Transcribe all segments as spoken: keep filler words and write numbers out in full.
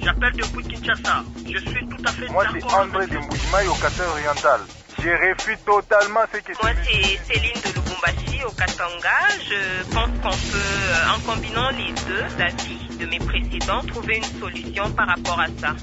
J'appelle depuis Kinshasa. Je suis tout à fait Moi, d'accord. c'est André de Mboujmaï au Qatar oriental. Je refuse totalement ce que Moi, c'est Céline de Lubumbashi au Katanga. Je pense qu'on peut, en combinant les deux avis de mes précédents, trouver une solution par rapport à ça.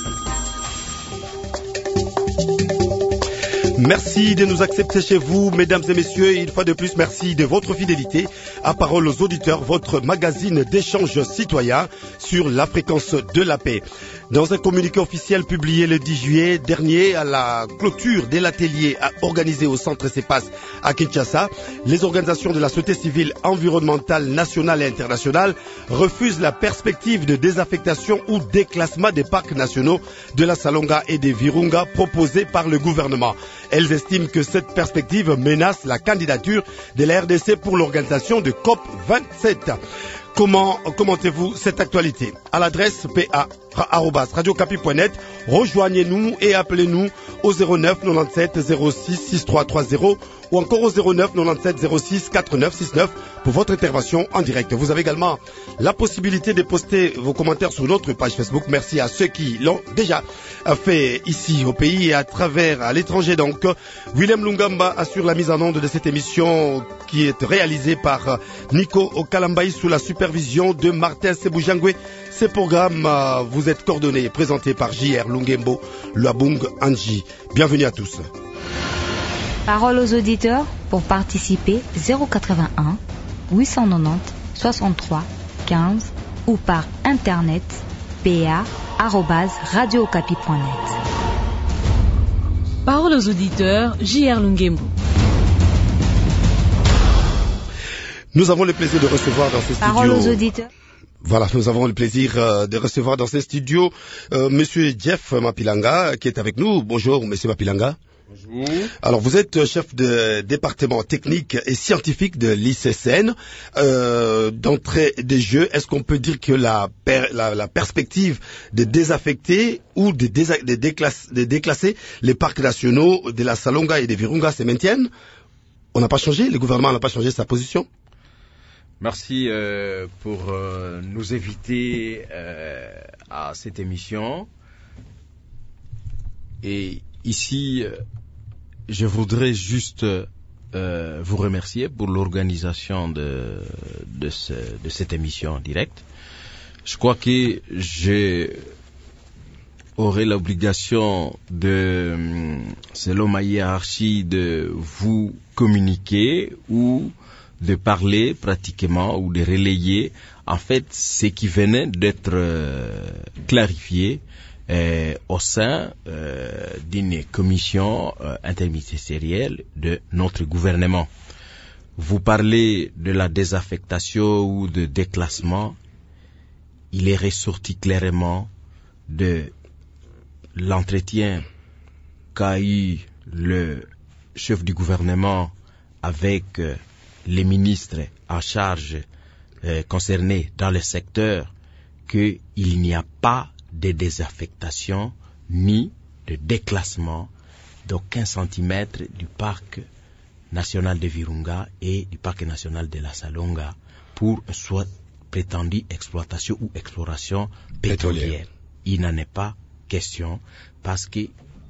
Merci de nous accepter chez vous, mesdames et messieurs. Une fois de plus, merci de votre fidélité. À Parole aux auditeurs, votre magazine d'échange citoyen sur la fréquence de la paix. Dans un communiqué officiel publié le dix juillet dernier à la clôture de l'atelier organisé au centre CEPAS à Kinshasa, les organisations de la société civile environnementale nationale et internationale refusent la perspective de désaffectation ou déclassement des parcs nationaux de la Salonga et des Virunga proposée par le gouvernement. Elles estiment que cette perspective menace la candidature de la R D C pour l'organisation de COP vingt-sept. Comment commentez-vous cette actualité? À l'adresse p a arobase radio capi point net, rejoignez-nous et appelez-nous au zéro neuf quatre-vingt-dix-sept zéro six six trois trois zéro ou encore au zéro neuf quatre-vingt-dix-sept zéro six quatre neuf six neuf pour votre intervention en direct. Vous avez également la possibilité de poster vos commentaires sur notre page Facebook. Merci à ceux qui l'ont déjà fait ici au pays et à travers à l'étranger. Donc, Willem Lungamba assure la mise en onde de cette émission qui est réalisée par Nico Okalambaï sous la supervision de Martin Seboujangwe. Ces programmes euh, vous êtes coordonnés et présentés par J R Lungembo Luabung Anji. Bienvenue à tous. Parole aux auditeurs pour participer zéro quatre-vingt-un huit cent quatre-vingt-dix soixante-trois quinze ou par internet p a arobase radio capi point net. Parole aux auditeurs, J R Lungembo. Nous avons le plaisir de recevoir dans ce studio. Parole aux auditeurs. Voilà, nous avons le plaisir euh, de recevoir dans ce studio euh, Monsieur Jeff Mapilanga qui est avec nous. Bonjour, Monsieur Mapilanga. Bonjour. Alors, vous êtes chef de département technique et scientifique de l'I C C N. Euh, d'entrée des jeux, est-ce qu'on peut dire que la, per, la, la perspective de désaffecter ou de, désa, de, déclasse, de déclasser les parcs nationaux de la Salonga et des Virunga se maintiennent? On n'a pas changé, le gouvernement n'a pas changé sa position? Merci euh, pour euh, nous inviter euh, à cette émission. Et ici, euh, je voudrais juste euh, vous remercier pour l'organisation de, de, ce, de cette émission en direct. Je crois que je aurai l'obligation de, selon ma hiérarchie, de vous communiquer ou de parler pratiquement ou de relayer en fait ce qui venait d'être euh, clarifié euh, au sein euh, d'une commission euh, interministérielle de notre gouvernement. Vous parlez de la désaffectation ou de déclassement. Il est ressorti clairement de l'entretien qu'a eu le chef du gouvernement avec euh, les ministres en charge euh, concernés dans le secteur qu'il n'y a pas de désaffectation ni de déclassement d'aucun centimètre du parc national de Virunga et du parc national de la Salonga pour soit prétendue exploitation ou exploration pétrolière. pétrolière. Il n'en est pas question parce que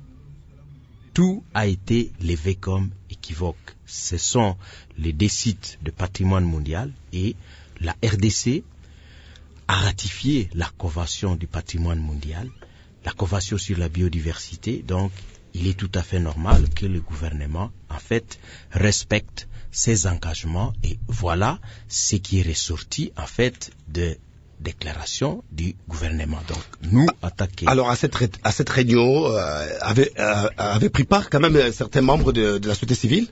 tout a été levé comme équivoque. Ce sont les deux sites de patrimoine mondial et la R D C a ratifié la Convention du patrimoine mondial, la Convention sur la biodiversité. Donc, il est tout à fait normal que le gouvernement, en fait, respecte ses engagements. Et voilà ce qui est ressorti, en fait, de déclaration du gouvernement. Donc, nous attaquer. Alors, à cette, à cette réunion, euh, avait, euh, avait pris part quand même certains membres de, de la société civile?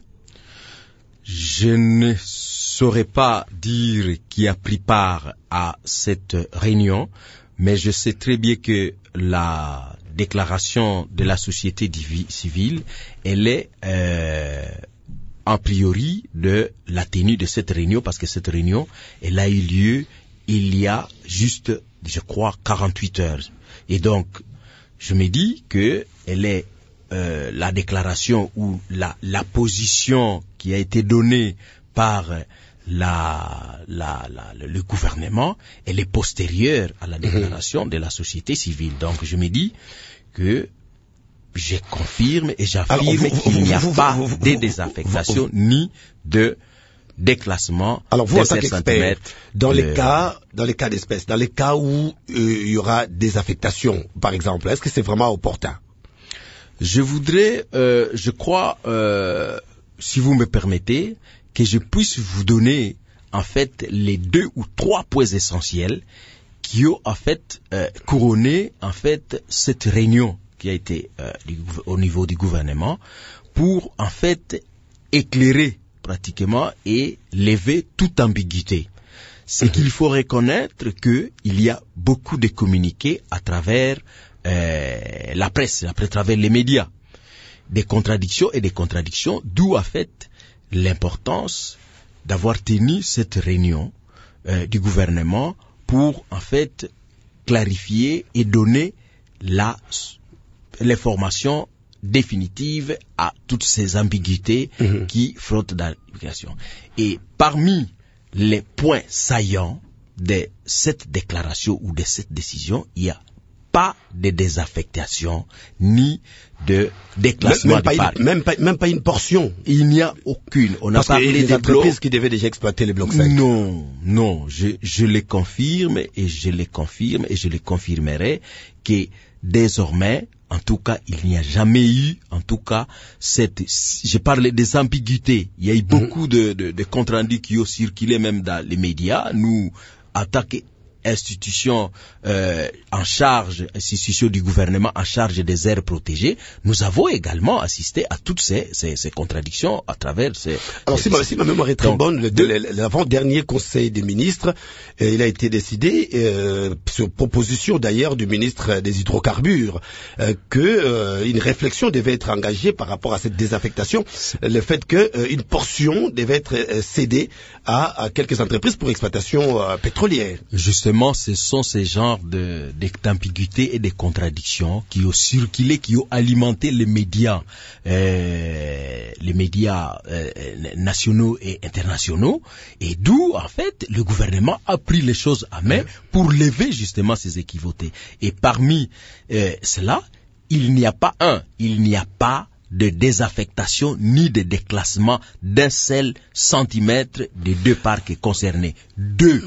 Je ne saurais pas dire qui a pris part à cette réunion, mais je sais très bien que la déclaration de la société civile, elle est euh, a priori de la tenue de cette réunion, parce que cette réunion, elle a eu lieu il y a juste, je crois, quarante-huit heures. Et donc, je me dis que elle est euh, la déclaration ou la, la position qui a été donnée par la, la, la, le gouvernement, elle est postérieure à la déclaration mmh. de la société civile. Donc je me dis que je confirme et j'affirme qu'il n'y a vous, pas vous, vous, de désaffectation vous, vous, ni de déclassement. Alors vous, en tant qu'expert, dans les cas, dans les cas d'espèce, dans les cas où euh, il y aura désaffectation, par exemple, est-ce que c'est vraiment opportun? Je voudrais, euh, je crois, euh, si vous me permettez, que je puisse vous donner en fait les deux ou trois points essentiels qui ont en fait euh, couronné en fait cette réunion qui a été euh, du, au niveau du gouvernement pour en fait éclairer pratiquement et lever toute ambiguïté. C'est mmh. qu'il faut reconnaître que il y a beaucoup de communiqués à travers euh, la presse, à travers les médias, des contradictions et des contradictions, d'où en fait l'importance d'avoir tenu cette réunion euh, du gouvernement pour en fait clarifier et donner la l'information définitive à toutes ces ambiguïtés mmh. qui frottent dans l'application. Et parmi les points saillants de cette déclaration ou de cette décision, il n'y a pas de désaffectation ni de déclassement même, même du parc. Même pas, même pas une portion. Il n'y a aucune. On Parce a parlé que les des entreprises blocs qui devaient déjà exploiter les blocs cinq. Non, non, je, je les confirme et je les confirme et je les confirmerai que désormais, en tout cas, il n'y a jamais eu, en tout cas, cette, je parlais des ambiguïtés. Il y a eu beaucoup mmh. de, de, de comptes rendus qui ont circulé même dans les médias. Nous, en tant qu'institution euh, en charge, institution du gouvernement en charge des aires protégées, nous avons également assisté à toutes ces, ces, ces contradictions à travers ces... Alors, ces, si, ma, si ma mémoire est très donc, bonne, l'avant-dernier conseil des ministres, euh, il a été décidé, euh, sur proposition d'ailleurs du ministre des hydrocarbures, euh, que euh, une réflexion devait être engagée par rapport à cette désaffectation, le fait que euh, une portion devait être euh, cédée à, à quelques entreprises pour exploitation euh, pétrolière. Justement, ce sont ces genres de, d'ambiguïtés et de contradictions qui ont circulé, qui ont alimenté les médias, euh, les médias euh, nationaux et internationaux, et d'où, en fait, le gouvernement a pris les choses à main pour lever justement ces équivautés. Et parmi euh, cela, il n'y a pas un, il n'y a pas de désaffectation ni de déclassement d'un seul centimètre des deux parcs concernés. Deux.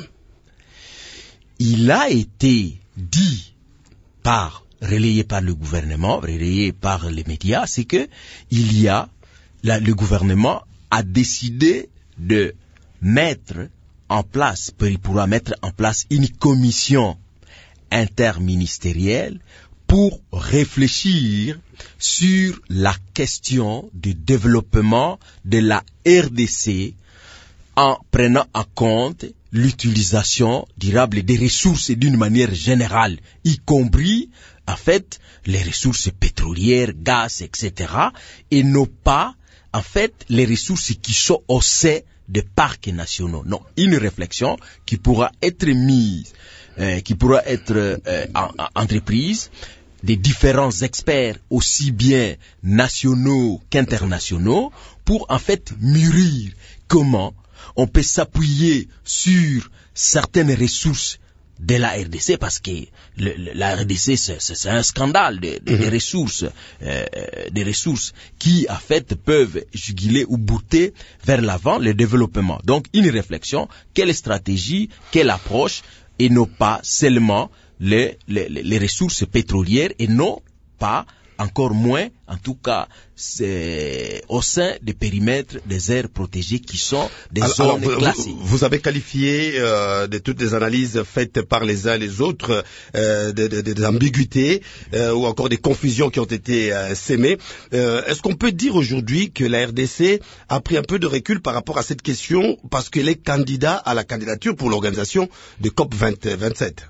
Il a été dit par, relayé par le gouvernement, relayé par les médias, c'est que il y a, la, le gouvernement a décidé de mettre en place, il pourra mettre en place une commission interministérielle pour réfléchir sur la question du développement de la R D C en prenant en compte l'utilisation durable des ressources d'une manière générale, y compris, en fait, les ressources pétrolières, gaz, et cetera, et non pas, en fait, les ressources qui sont au sein des parcs nationaux. Non, une réflexion qui pourra être mise, euh, qui pourra être euh, en, en entreprise, des différents experts aussi bien nationaux qu'internationaux pour en fait mûrir comment on peut s'appuyer sur certaines ressources de la R D C parce que le, le, la R D C c'est, c'est un scandale de, de, de ressources, euh, des ressources qui en fait peuvent juguler ou bouter vers l'avant le développement. Donc une réflexion, quelle stratégie, quelle approche et non pas seulement les, les, les ressources pétrolières et non pas encore moins, en tout cas, c'est au sein des périmètres des aires protégées qui sont des alors, zones alors, classées. Vous, vous avez qualifié euh, de toutes les analyses faites par les uns et les autres euh, des de, de, de ambiguïtés euh, ou encore des confusions qui ont été euh, sémées. Euh, est-ce qu'on peut dire aujourd'hui que la R D C a pris un peu de recul par rapport à cette question parce qu'elle est candidat à la candidature pour l'organisation de COP vingt, vingt-sept?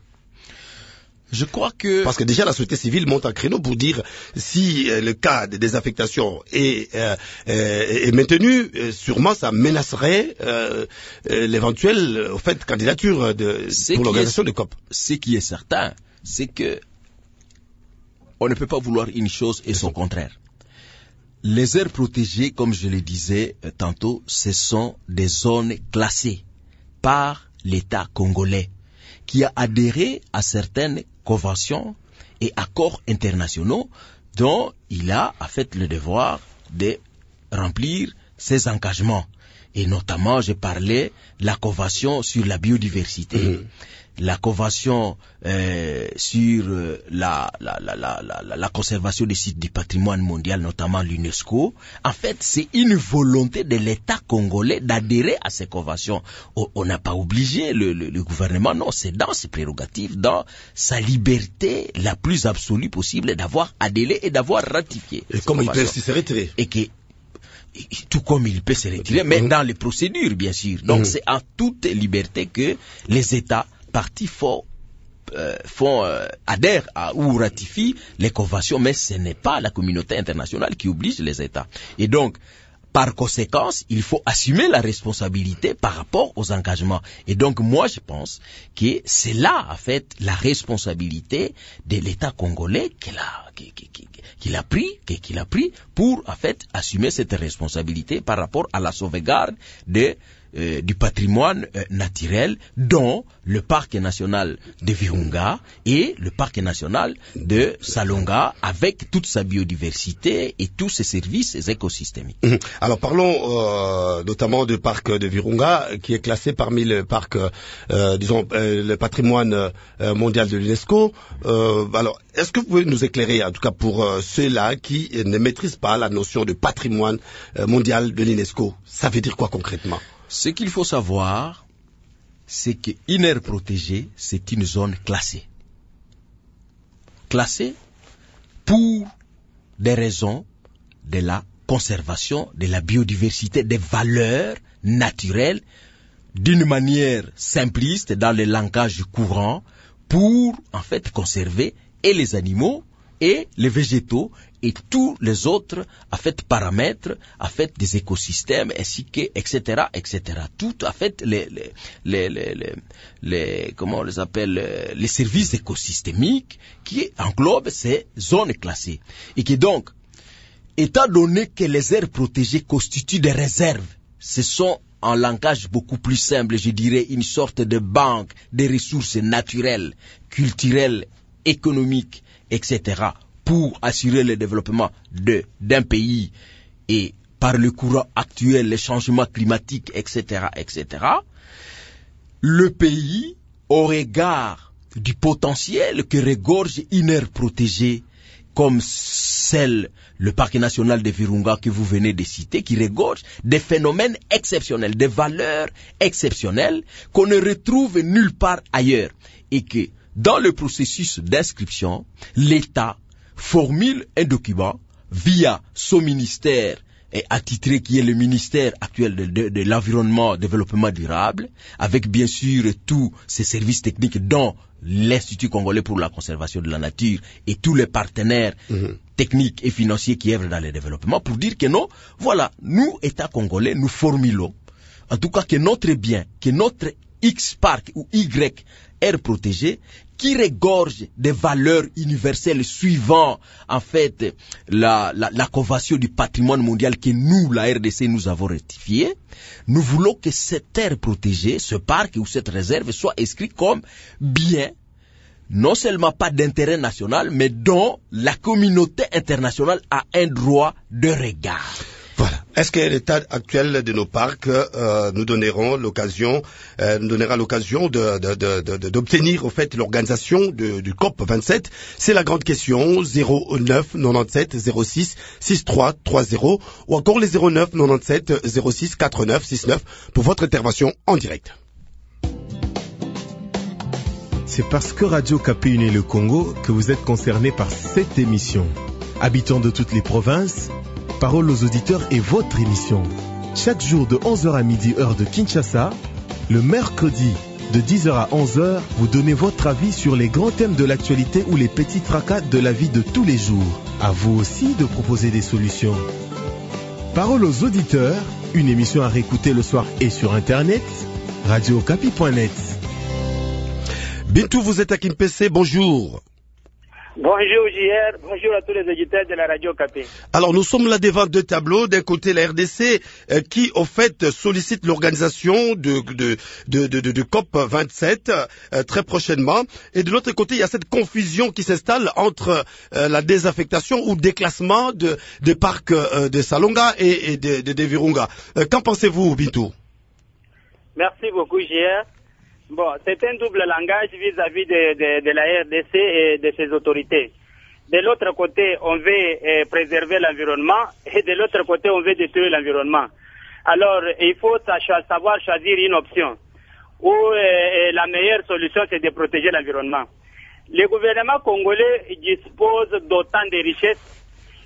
Je crois que... Parce que déjà la société civile monte un créneau pour dire si euh, le cas de désaffectation est, euh, euh, est maintenu, euh, sûrement ça menacerait euh, euh, l'éventuelle au fait, candidature de, pour l'organisation est, de COP. Ce qui est certain, c'est que on ne peut pas vouloir une chose et son contraire. les aires protégées, comme je le disais euh, tantôt, ce sont des zones classées par l'État congolais qui a adhéré à certaines conventions et accords internationaux dont il a en fait le devoir de remplir ses engagements. Et notamment, je parlais de la convention sur la biodiversité, mmh. la convention euh, sur euh, la, la, la, la, la, la conservation des sites du patrimoine mondial, notamment l'UNESCO. En fait, c'est une volonté de l'État congolais d'adhérer à ces conventions. On n'a pas obligé le, le, le gouvernement, non, c'est dans ses prérogatives, dans sa liberté la plus absolue possible d'avoir adhéré et d'avoir ratifié. Et comment il peut se retirer? Et que tout comme il peut se retirer, mais mmh. dans les procédures, bien sûr. Donc, mmh. c'est en toute liberté que les États partis font, euh, font euh, adhèrent à, ou ratifient les conventions, mais ce n'est pas la communauté internationale qui oblige les États. Et donc, par conséquent, il faut assumer la responsabilité par rapport aux engagements. Et donc, moi, je pense que c'est là, en fait, la responsabilité de l'État congolais qu'il a, qu'il a pris, qu'il a pris pour, en fait, assumer cette responsabilité par rapport à la sauvegarde de Euh, du patrimoine euh, naturel, dont le parc national de Virunga et le parc national de Salonga, avec toute sa biodiversité et tous ses services écosystémiques. Mmh. Alors parlons euh, notamment du parc de Virunga, qui est classé parmi le parc, euh, disons, euh, le patrimoine euh, mondial de l'UNESCO. Euh, alors, est-ce que vous pouvez nous éclairer, en tout cas pour euh, ceux-là qui euh, ne maîtrisent pas la notion de patrimoine euh, mondial de l'UNESCO? Ça veut dire quoi concrètement? Ce qu'il faut savoir, c'est qu'une aire protégée, c'est une zone classée. Classée pour des raisons de la conservation de la biodiversité, des valeurs naturelles, d'une manière simpliste, dans le langage courant, pour en fait conserver et les animaux et les végétaux et tous les autres en fait paramètres en fait des écosystèmes ainsi que etc etc tout en fait les les les les, les, les comment on les appelle les, les services écosystémiques qui englobent ces zones classées et qui donc étant donné que les aires protégées constituent des réserves, ce sont en langage beaucoup plus simple, je dirais une sorte de banque des ressources naturelles, culturelles, économiques, et cetera pour assurer le développement de, d'un pays et par le courant actuel, les changements climatiques, et cetera, et cetera, le pays, au regard du potentiel que regorge une aire protégée, comme celle, le parc national de Virunga que vous venez de citer, qui regorge des phénomènes exceptionnels, des valeurs exceptionnelles qu'on ne retrouve nulle part ailleurs et que dans le processus d'inscription, l'État formule un document via son ministère et attitré qui est le ministère actuel de, de, de l'environnement, développement durable, avec bien sûr tous ces services techniques dont l'Institut congolais pour la conservation de la nature et tous les partenaires mmh. techniques et financiers qui œuvrent dans le développement pour dire que non, voilà, nous, État congolais, nous formulons, en tout cas que notre bien, que notre X parc ou Y aire protégée, qui regorge des valeurs universelles suivant en fait la, la, la convention du patrimoine mondial que nous, la R D C, nous avons ratifiée. Nous voulons que cette aire protégée, ce parc ou cette réserve soit inscrit comme bien, non seulement pas d'intérêt national, mais dont la communauté internationale a un droit de regard. Voilà. Est-ce que l'état actuel de nos parcs euh, nous donneront l'occasion, euh, nous donnera l'occasion de, de, de, de, d'obtenir au fait l'organisation de, du C O P vingt-sept? C'est la grande question. zéro neuf quatre-vingt-dix-sept zéro six soixante-trois trente ou encore les zéro neuf quatre-vingt-dix-sept zéro six quarante-neuf soixante-neuf pour votre intervention en direct. C'est parce que Radio Okapi unit le Congo que vous êtes concernés par cette émission. Habitants de toutes les provinces, Parole aux auditeurs est votre émission. Chaque jour de onze heures à midi, heure de Kinshasa, le mercredi de dix heures à onze heures, vous donnez votre avis sur les grands thèmes de l'actualité ou les petits tracas de la vie de tous les jours. À vous aussi de proposer des solutions. Parole aux auditeurs, une émission à réécouter le soir et sur Internet, radio okapi point net. Bintou, vous êtes à Kimpese, bonjour. Bonjour J R, bonjour à tous les auditeurs de la radio Capé. Alors nous sommes là devant deux tableaux. D'un côté la R D C euh, qui au fait sollicite l'organisation de, de, de, de, de, de COP vingt-sept euh, très prochainement. Et de l'autre côté il y a cette confusion qui s'installe entre euh, la désaffectation ou déclassement de, des parcs euh, de Salonga et, et de, de, de Virunga. Euh, qu'en pensez-vous, Bintou? Merci beaucoup J R. Bon, c'est un double langage vis-à-vis de, de, de la R D C et de ses autorités. De l'autre côté, on veut euh, préserver l'environnement et de l'autre côté, on veut détruire l'environnement. Alors, il faut savoir choisir une option où euh, la meilleure solution, c'est de protéger l'environnement. Le gouvernement congolais dispose d'autant de richesses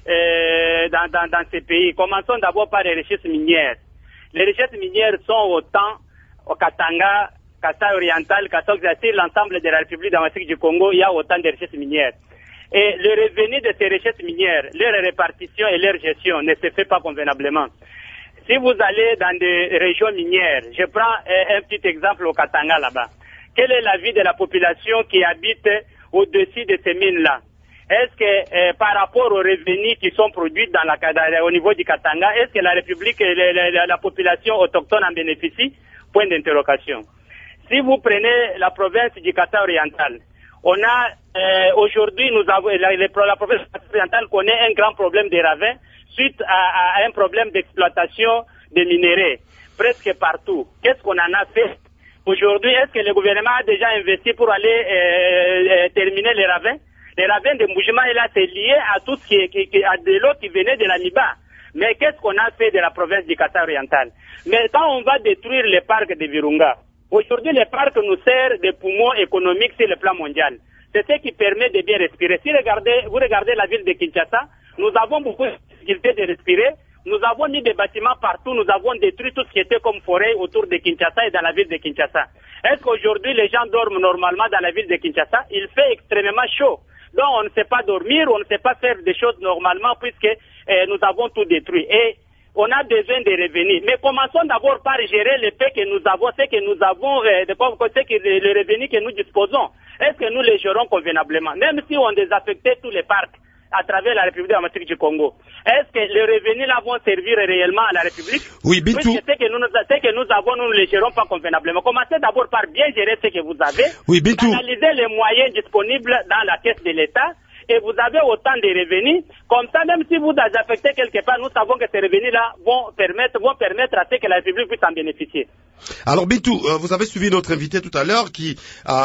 euh, dans, dans, dans ces pays. Commençons d'abord par les richesses minières. Les richesses minières sont autant au Katanga, Kasai oriental, Kasai occidental, l'ensemble de la République démocratique du Congo, il y a autant de richesses minières. Et le revenu de ces richesses minières, leur répartition et leur gestion ne se fait pas convenablement. Si vous allez dans des régions minières, je prends un petit exemple au Katanga là-bas. Quelle est la vie de la population qui habite au-dessus de ces mines-là? Est-ce que euh, par rapport aux revenus qui sont produits dans la, au niveau du Katanga, est-ce que la République et la, la, la population autochtone en bénéficie? Point d'interrogation. Si vous prenez la province du Kasai oriental, on a euh, aujourd'hui, nous avons la, la province du Kasai oriental connaît un grand problème des ravins suite à, à un problème d'exploitation des minéraux presque partout. Qu'est-ce qu'on en a fait aujourd'hui? Est-ce que le gouvernement a déjà investi pour aller euh, euh, terminer les ravins? Les ravins de Moujima, là, c'est lié à tout ce qui, qui, qui à de l'eau qui venait de la Niba. Mais qu'est-ce qu'on a fait de la province du Kasai oriental? Mais quand on va détruire les parcs de Virunga, aujourd'hui, les parcs nous servent de poumons économiques sur le plan mondial. C'est ce qui permet de bien respirer. Si regardez, vous regardez la ville de Kinshasa, nous avons beaucoup de difficultés de respirer. Nous avons mis des bâtiments partout. Nous avons détruit tout ce qui était comme forêt autour de Kinshasa et dans la ville de Kinshasa. Est-ce qu'aujourd'hui, les gens dorment normalement dans la ville de Kinshasa? Il fait extrêmement chaud. Donc, on ne sait pas dormir, on ne sait pas faire des choses normalement puisque eh, nous avons tout détruit. Et on a besoin de revenus. Mais commençons d'abord par gérer le fait que nous avons, ce que nous avons, euh, de, ce que les revenus que nous disposons. Est-ce que nous les gérons convenablement? Même si on désaffectait tous les parcs à travers la République démocratique du Congo, est-ce que les revenus là vont servir réellement à la République? Oui, Bintou. Puisque ce que nous, ce que nous avons, nous ne les gérons pas convenablement. Commencez d'abord par bien gérer ce que vous avez. Oui, Bintou. Analysez les moyens disponibles dans la caisse de l'État. Et vous avez autant de revenus, comme ça, même si vous désaffectez quelque part, nous savons que ces revenus-là vont permettre, vont permettre à ce que la République puisse en bénéficier. Alors, Bintou, euh, vous avez suivi notre invité tout à l'heure qui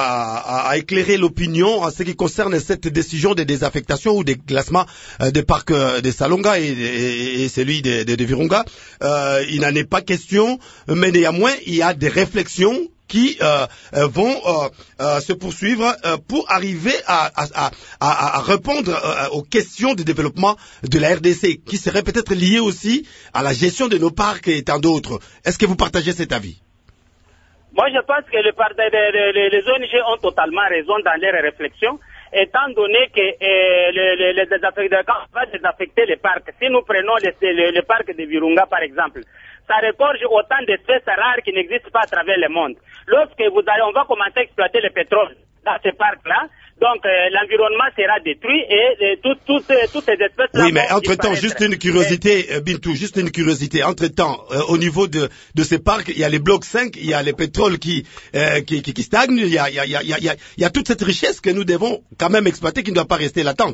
a, a, a éclairé l'opinion en ce qui concerne cette décision de désaffectation ou de classement euh, des parcs euh, de Salonga et, et, et celui de, de, de Virunga. Euh, il n'en est pas question, mais néanmoins, il y a des réflexions qui euh, euh, vont euh, euh, se poursuivre euh, pour arriver à, à, à, à répondre euh, aux questions de développement de la R D C, qui seraient peut-être liées aussi à la gestion de nos parcs et tant d'autres. Est-ce que vous partagez cet avis? Moi, je pense que le, les, les O N G ont totalement raison dans leurs réflexions, étant donné que euh, les, les, les désaffecter, quand on va désaffecter les parcs, si nous prenons les, les, les parcs de Virunga, par exemple, ça regorge autant d'espèces rares qui n'existent pas à travers le monde. Lorsque vous allez, on va commencer à exploiter le pétrole dans ces parcs-là, donc euh, l'environnement sera détruit et euh, tout, tout, euh, toutes ces espèces-là. Oui, mais entre-temps, juste une curiosité, euh, Bintou, juste une curiosité. Entre-temps, euh, au niveau de, de ces parcs, il y a les blocs cinq, il y a les pétroles qui, euh, qui, qui, qui stagnent, il y a, il y, a, il y, a, il y, a, il y a toute cette richesse que nous devons quand même exploiter qui ne doit pas rester latente.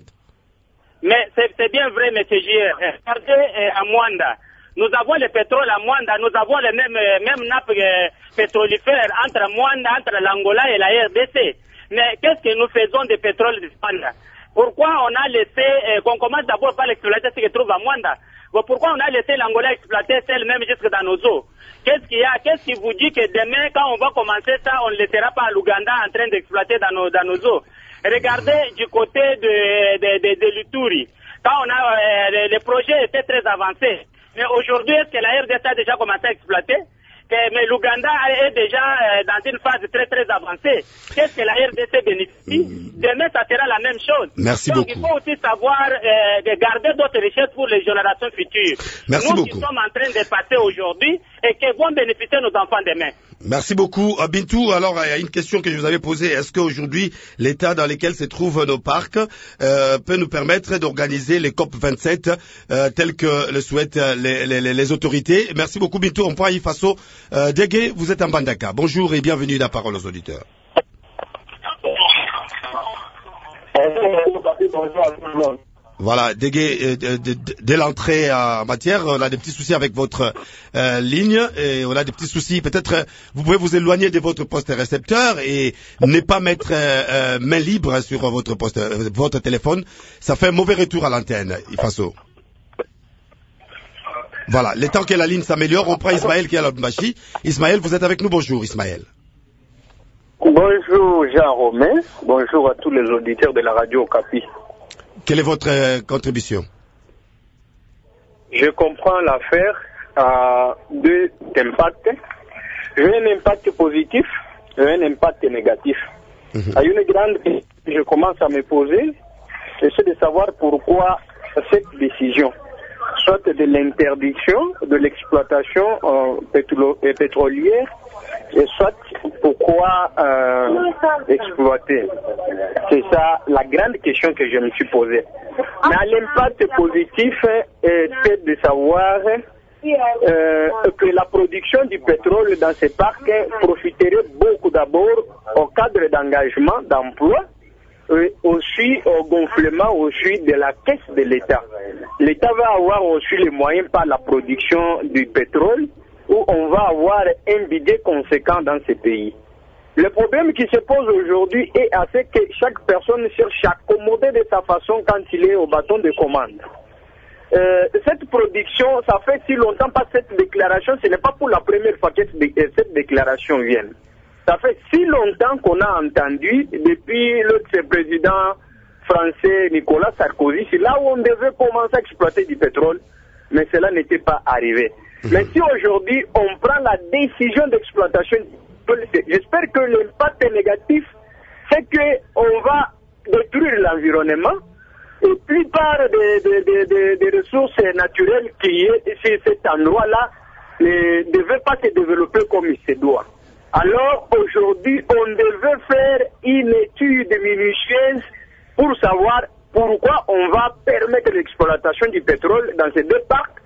Mais c'est bien vrai, M. J R. Regardez euh, à Mwanda. Nous avons le pétrole à Mwanda, nous avons les mêmes, mêmes nappes euh, pétrolifères entre Mwanda, entre l'Angola et la R D C. Mais qu'est-ce que nous faisons des pétroles de Mwanda? Pourquoi on a laissé, euh, qu'on commence d'abord par l'exploiter ce qui se trouve à Mwanda? Pourquoi on a laissé l'Angola exploiter celle-même jusque dans nos eaux? Qu'est-ce qu'il y a? Qu'est-ce qui vous dit que demain, quand on va commencer ça, on ne laissera pas l'Ouganda en train d'exploiter dans nos, dans nos eaux? Regardez du côté de, de, de, de l'Uturi. Quand on a, euh, les, les projets étaient très avancés. Mais aujourd'hui, est-ce que la R D C a déjà commencé à exploiter? que, mais l'Ouganda est déjà euh, dans une phase très très avancée. Qu'est-ce que la R D C bénéficie? Demain, ça sera la même chose. Merci Donc, beaucoup. il faut aussi savoir euh, de garder d'autres richesses pour les générations futures. Merci Nous beaucoup. qui sommes en train de passer aujourd'hui et que vont bénéficier nos enfants demain. Merci beaucoup. Euh, Bintou, alors il y a une question que je vous avais posée. Est-ce qu'aujourd'hui, l'état dans lequel se trouvent nos parcs euh, peut nous permettre d'organiser les COP vingt-sept euh, tels que le souhaitent les, les, les autorités? Merci beaucoup, Bintou. On prend Ifaso. Euh, Dégué, vous êtes en Bandaka. Bonjour et bienvenue dans la parole aux auditeurs. Voilà, Dégué, euh, dès l'entrée en matière, on a des petits soucis avec votre euh, ligne et on a des petits soucis. Peut-être euh, vous pouvez vous éloigner de votre poste récepteur et ne pas mettre euh, euh, main libre sur votre poste, euh, votre téléphone. Ça fait un mauvais retour à l'antenne, Ifaso. Voilà, le temps que la ligne s'améliore, on prend Ismaël qui est à l'Obmachi. Ismaël, vous êtes avec nous. Bonjour, Ismaël. Bonjour Jean-Romain, bonjour à tous les auditeurs de la radio Okapi. Quelle est votre euh, contribution? Je comprends l'affaire à deux impacts. J'ai un impact positif et un impact négatif. Mm-hmm. À une grande question que je commence à me poser, c'est de savoir pourquoi cette décision, soit de l'interdiction de l'exploitation euh, pétro- pétrolière, et soit pourquoi euh, exploiter. C'est ça la grande question que je me suis posée. Mais l'impact positif est de savoir euh, que la production du pétrole dans ces parcs profiterait beaucoup d'abord au cadre d'engagement, d'emploi, et aussi au gonflement aussi de la caisse de l'État. L'État va avoir aussi les moyens par la production du pétrole, où on va avoir un budget conséquent dans ces pays. Le problème qui se pose aujourd'hui est à ce que chaque personne cherche à accommoder de sa façon quand il est au bâton de commande. Euh, cette production, ça fait si longtemps pas cette déclaration, ce n'est pas pour la première fois que cette déclaration vient. Ça fait si longtemps qu'on a entendu, depuis le président français Nicolas Sarkozy, c'est là où on devait commencer à exploiter du pétrole, mais cela n'était pas arrivé. Mmh. Mais si aujourd'hui on prend la décision d'exploitation, j'espère que l'impact négatif, c'est qu'on va détruire l'environnement. Et plupart des, des, des, des ressources naturelles qui est sur cet endroit-là ne devaient pas se développer comme il se doit. Alors aujourd'hui, on devait faire une étude minutieuse pour savoir pourquoi on va permettre l'exploitation du pétrole dans ces deux parcs,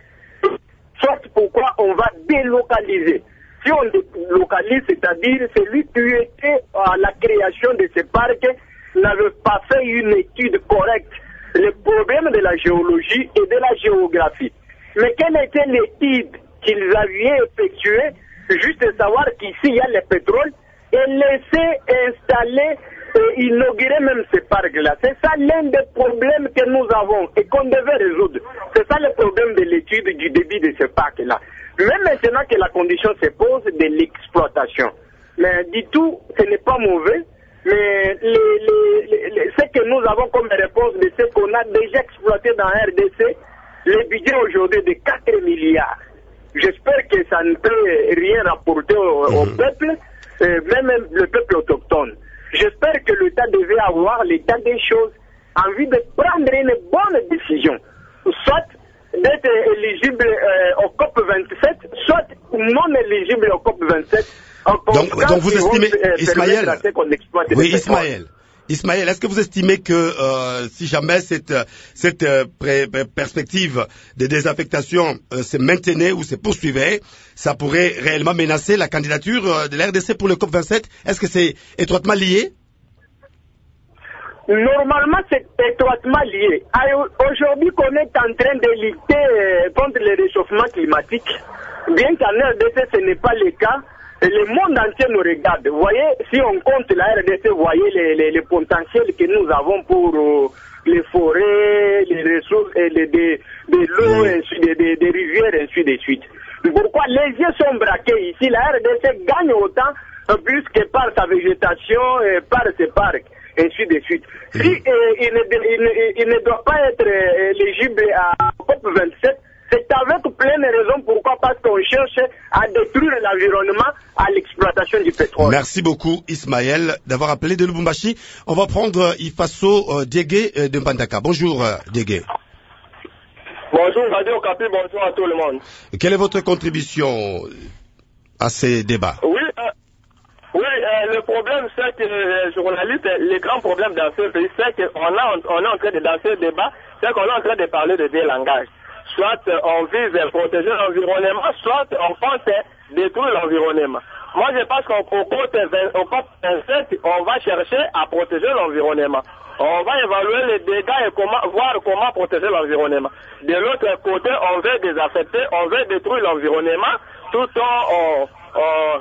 soit pourquoi on va délocaliser. Si on délocalise, c'est-à-dire celui qui était à la création de ces parcs n'avait pas fait une étude correcte. Le problème de la géologie et de la géographie. Mais quelle était l'étude qu'ils avaient effectuée? Juste savoir qu'ici il y a le pétrole et laisser installer et inaugurer même ces parcs-là. C'est ça l'un des problèmes que nous avons et qu'on devait résoudre. C'est ça le problème de l'étude du débit de ces parcs-là. Même maintenant que la condition se pose de l'exploitation. Mais du tout, ce n'est pas mauvais. Mais les, les, les, ce que nous avons comme réponse de ce qu'on a déjà exploité dans R D C, le budget aujourd'hui est de quatre milliards. J'espère que ça ne peut rien rapporter au, au peuple, euh, même le peuple autochtone. J'espère que l'État devait avoir l'état des choses, envie de prendre une bonne décision, soit d'être éligible euh, au COP vingt-sept, soit non éligible au COP vingt-sept. Donc, donc vous estimez, euh, Ismaël, oui, Ismaël, Ismaël, est-ce que vous estimez que euh, si jamais cette, cette euh, pré- perspective de désaffectation euh, se maintenait ou se poursuivait, ça pourrait réellement menacer la candidature euh, de l'R D C pour le COP vingt-sept? Est-ce que c'est étroitement lié? Normalement, c'est étroitement lié. Aujourd'hui, qu'on est en train de lutter contre le réchauffement climatique, bien qu'en R D C, ce n'est pas le cas, le monde entier nous regarde. Vous voyez, si on compte la R D C, vous voyez les, les, les potentiels que nous avons pour euh, les forêts, les ressources, et les, de, de l'eau, ainsi, de, de, de rivières, ainsi de suite. Pourquoi les yeux sont braqués ici? La R D C gagne autant euh, plus que par sa végétation et par ses parcs, ainsi de suite. Si euh, il, ne, il, ne, il ne doit pas être euh, éligible à COP vingt-sept, c'est avec pleine raison pourquoi, parce qu'on cherche à détruire l'environnement à l'exploitation du pétrole. Merci beaucoup Ismaël d'avoir appelé de Lubumbashi. On va prendre Ifaso euh, Diégué euh, de Mbandaka. Bonjour euh, Diégué. Bonjour Radio Okapi, bonjour à tout le monde. Quelle est votre contribution à ces débats? Oui, euh, oui euh, le problème c'est que les journalistes, les grands problèmes dans ce pays, c'est qu'on a, on est en train de, dans ce débat, c'est qu'on est en train de parler de deux langages. Soit on vise à protéger l'environnement, soit on pense détruire l'environnement. Moi je pense qu'au COP vingt-sept, on va chercher à protéger l'environnement. On va évaluer les dégâts et comment, voir comment protéger l'environnement. De l'autre côté, on veut désaffecter, on veut détruire l'environnement, tout en, en,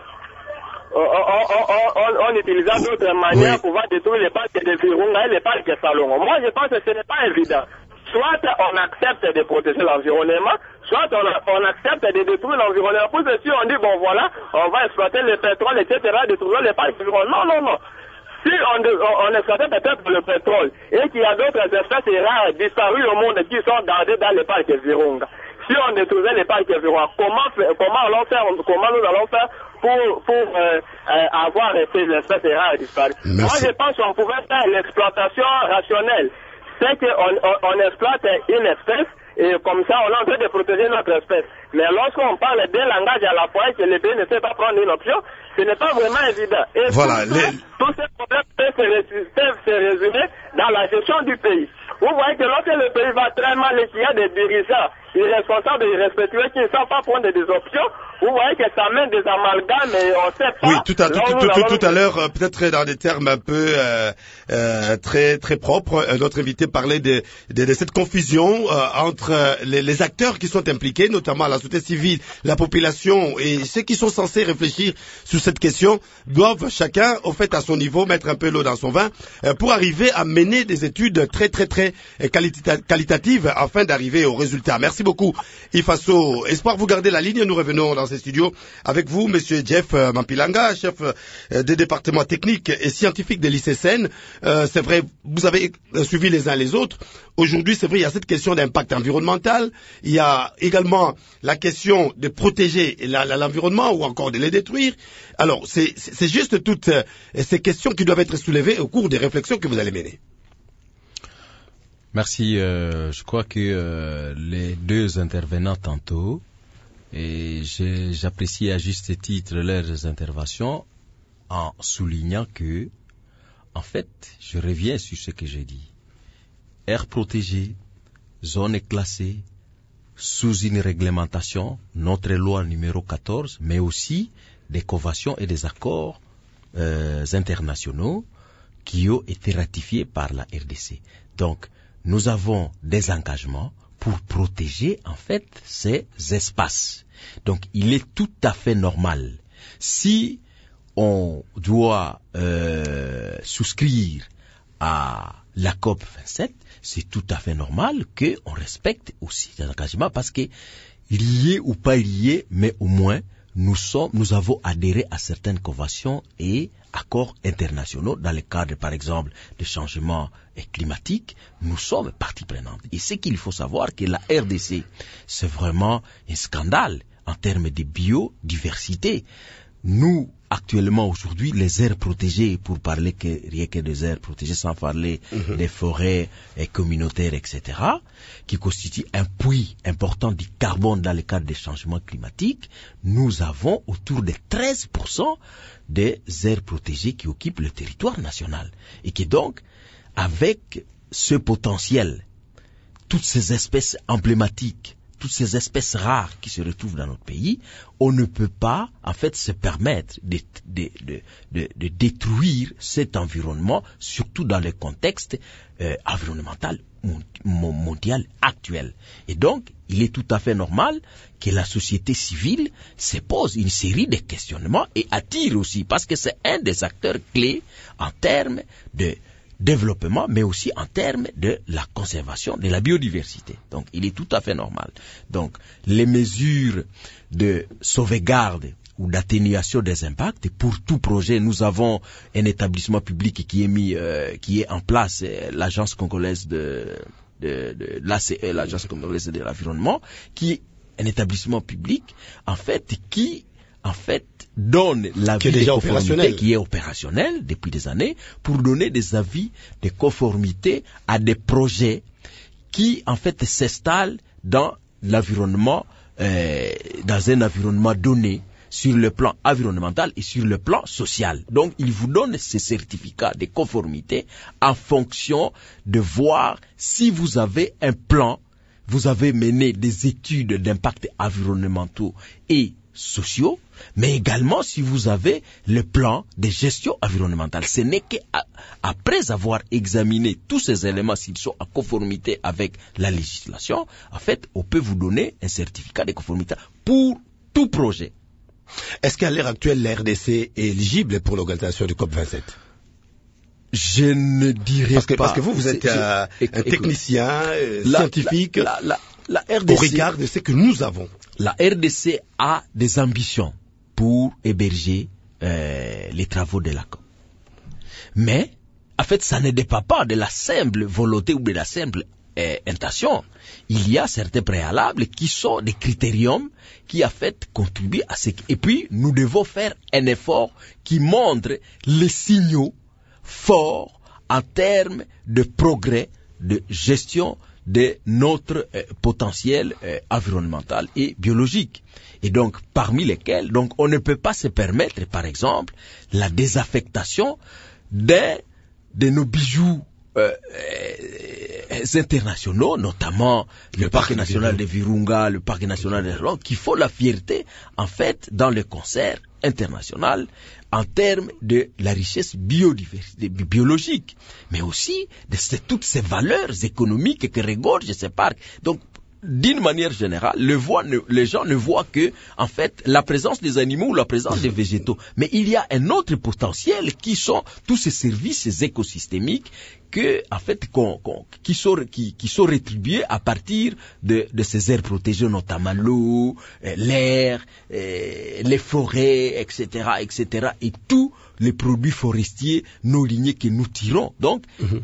en, en, en, en utilisant d'autres manières pour pouvoir détruire les parcs de Virunga et les parcs de Salongo. Moi, je pense que ce n'est pas évident. Soit on accepte de protéger l'environnement, soit on, on accepte de détruire l'environnement. Pour ceci, on dit, bon voilà, on va exploiter le pétrole, et cetera, détruire les parcs de Virunga. Non, non, non. Si on, on, on exploitait peut-être le pétrole et qu'il y a d'autres espèces rares disparues au monde qui sont gardées dans les parcs Virunga, si on détruisait les parcs Virunga, comment, comment, allons faire, comment nous allons faire pour, pour euh, euh, avoir ces espèces rares disparues? Merci. Moi, je pense qu'on pouvait faire l'exploitation rationnelle. C'est qu'on on, on exploite une espèce et comme ça, on est en train de protéger notre espèce. Mais lorsqu'on parle deux langages à la fois et que les pays ne savent pas prendre une option, ce n'est pas vraiment évident. Et voilà, tout, les... tous ces problèmes peuvent se, peuvent se résumer dans la gestion du pays. Vous voyez que lorsque le pays va très mal et qu'il y a des dirigeants irresponsables et irrespectueux qui ne savent pas prendre des options, vous voyez que ça mène des amalgames et on ne sait pas. Oui, tout à, tout, tout, tout, tout à l'heure, peut-être dans des termes un peu euh, euh, très très propres, notre invité parlait de, de, de cette confusion euh, entre les, les acteurs qui sont impliqués, notamment la société civile, la population et ceux qui sont censés réfléchir sur cette question doivent chacun, au fait, à son niveau, mettre un peu l'eau dans son vin euh, pour arriver à mener des études très très très qualita qualitatives afin d'arriver au résultat. Merci beaucoup, Ifaso. Espoir, vous gardez la ligne. Nous revenons dans ces studios avec vous, Monsieur Jeff Mampilanga, chef euh, des départements techniques et scientifiques de l'I C S N. Euh, c'est vrai, vous avez suivi les uns les autres. Aujourd'hui, c'est vrai, il y a cette question d'impact environnemental. Il y a également la question de protéger l'environnement ou encore de les détruire. Alors, c'est juste toutes euh, ces questions qui doivent être soulevées au cours des réflexions que vous allez mener. Merci. Euh, je crois que euh, les deux intervenants tantôt, et j'apprécie à juste titre leurs interventions en soulignant que, en fait, je reviens sur ce que j'ai dit. Aires protégées, zones classées, sous une réglementation, notre loi numéro quatorze, mais aussi des conventions et des accords euh, internationaux qui ont été ratifiés par la R D C. Donc, nous avons des engagements pour protéger en fait ces espaces. Donc il est tout à fait normal, si on doit euh, souscrire à la COP vingt-sept, c'est tout à fait normal qu'on respecte aussi ces engagements parce que lié ou pas lié, mais au moins nous sommes, nous avons adhéré à certaines conventions et accords internationaux dans le cadre, par exemple, des changements climatiques. Nous sommes partie prenante. Et ce qu'il faut savoir, que la R D C, c'est vraiment un scandale en termes de biodiversité. Nous, actuellement, aujourd'hui, les aires protégées, pour parler que, rien que des aires protégées, sans parler mmh. des forêts et communautaires, et cetera, qui constituent un puits important du carbone dans le cadre des changements climatiques, nous avons autour de treize pour cent des aires protégées qui occupent le territoire national. Et qui donc, avec ce potentiel, toutes ces espèces emblématiques, toutes ces espèces rares qui se retrouvent dans notre pays, on ne peut pas, en fait, se permettre de, de, de, de, de détruire cet environnement, surtout dans le contexte euh, environnemental mondial actuel. Et donc, il est tout à fait normal que la société civile se pose une série de questionnements et attire aussi, parce que c'est un des acteurs clés en termes de développement, mais aussi en termes de la conservation de la biodiversité. Donc, il est tout à fait normal. Donc, les mesures de sauvegarde ou d'atténuation des impacts, pour tout projet, nous avons un établissement public qui est mis, euh, qui est en place, euh, l'agence congolaise de, de, de l'A C E, l'agence congolaise de l'environnement, qui est un établissement public, en fait, qui en fait, donne l'avis de conformité qui est opérationnel depuis des années pour donner des avis de conformité à des projets qui, en fait, s'installent dans l'environnement, euh, dans un environnement donné, sur le plan environnemental et sur le plan social. Donc, il vous donne ces certificats de conformité en fonction de voir si vous avez un plan, vous avez mené des études d'impact environnementaux et sociaux, mais également si vous avez le plan de gestion environnementale. Ce n'est qu'après avoir examiné tous ces éléments, s'ils sont en conformité avec la législation, en fait, on peut vous donner un certificat de conformité pour tout projet. Est-ce qu'à l'heure actuelle, la R D C est éligible pour l'organisation du C O P vingt-sept? Je ne dirais parce que, pas. Parce que vous, vous êtes euh, un technicien, euh, la, scientifique, la, la, la, la R D C, au regard de ce que nous avons. La R D C a des ambitions pour héberger euh, les travaux de la C O P. Mais, en fait, ça ne dépend pas de la simple volonté ou de la simple euh, intention. Il y a certains préalables qui sont des critériums qui, en fait, contribuent à ce... Et puis, nous devons faire un effort qui montre les signaux forts en termes de progrès, de gestion de notre euh, potentiel euh, environnemental et biologique. Et donc, parmi lesquels, donc, on ne peut pas se permettre, par exemple, la désaffectation d'un de nos bijoux euh, euh, internationaux, notamment le, le parc, parc national de Virunga, le parc national de Ronde, qui font la fierté, en fait, dans le concert international, en termes de la richesse biodiversité, biologique, mais aussi de ces, toutes ces valeurs économiques que regorgent ces parcs. Donc, d'une manière générale, le voit, ne, les gens ne voient que, en fait, la présence des animaux ou la présence des végétaux. Mais il y a un autre potentiel qui sont tous ces services écosystémiques que, en fait, qu'on, qu'on, qui sont, qui, qui sont rétribués à partir de, de ces aires protégées, notamment l'eau, euh, l'air, euh, les forêts, et cetera, et cetera, et tous les produits forestiers non lignés que nous tirons. Donc, mm-hmm.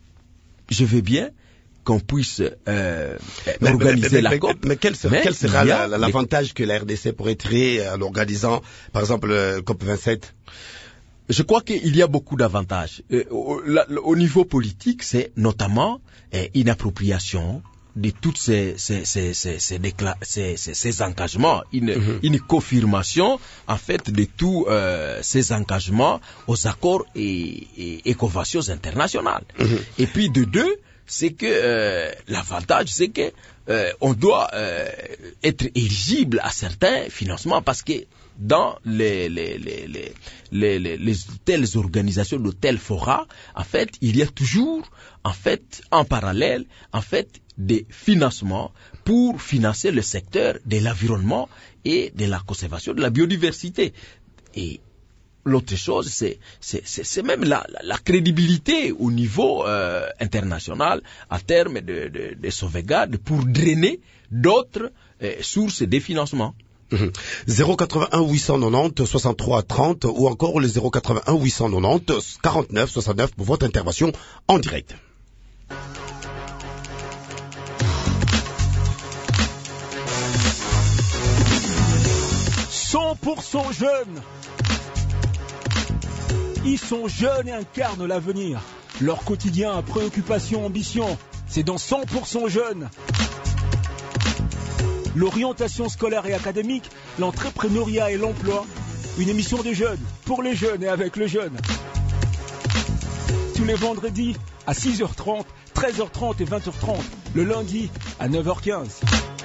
je veux bien qu'on puisse euh, mais, organiser mais, mais, la mais, C O P. Mais quel sera, mais quel sera la, la, l'avantage que la R D C pourrait tirer en organisant, par exemple, le C O P vingt-sept? Je crois qu'il y a beaucoup d'avantages. Euh, au, la, au niveau politique, c'est notamment euh, une appropriation de tous ces, ces, ces, ces, ces, décla- ces, ces, ces engagements, une, mm-hmm. une confirmation en fait de tous euh, ces engagements aux accords et, et, et conventions internationales. Mm-hmm. Et puis de deux, c'est que euh, l'avantage, c'est que euh, on doit euh, être éligible à certains financements parce que dans les, les, les, les, les, les, les telles organisations, de tels forats, en fait, il y a toujours, en fait, en parallèle, en fait, des financements pour financer le secteur de l'environnement et de la conservation de la biodiversité. Et l'autre chose, c'est, c'est, c'est, c'est même la, la, la crédibilité au niveau euh, international en termes de, de, de sauvegarde pour drainer d'autres euh, sources de financement. Mmh. zéro quatre-vingt-un huit cent quatre-vingt-dix soixante-trois trente ou encore le zéro quatre-vingt-un huit cent quatre-vingt-dix quarante-neuf soixante-neuf pour votre intervention en direct. cent pour cent jeunes. Ils sont jeunes et incarnent l'avenir. Leur quotidien, préoccupation, ambition, c'est dans cent pour cent jeunes. L'orientation scolaire et académique, l'entrepreneuriat et l'emploi. Une émission des jeunes, pour les jeunes et avec les jeunes. Tous les vendredis à six heures trente, treize heures trente et vingt heures trente. Le lundi à neuf heures quinze.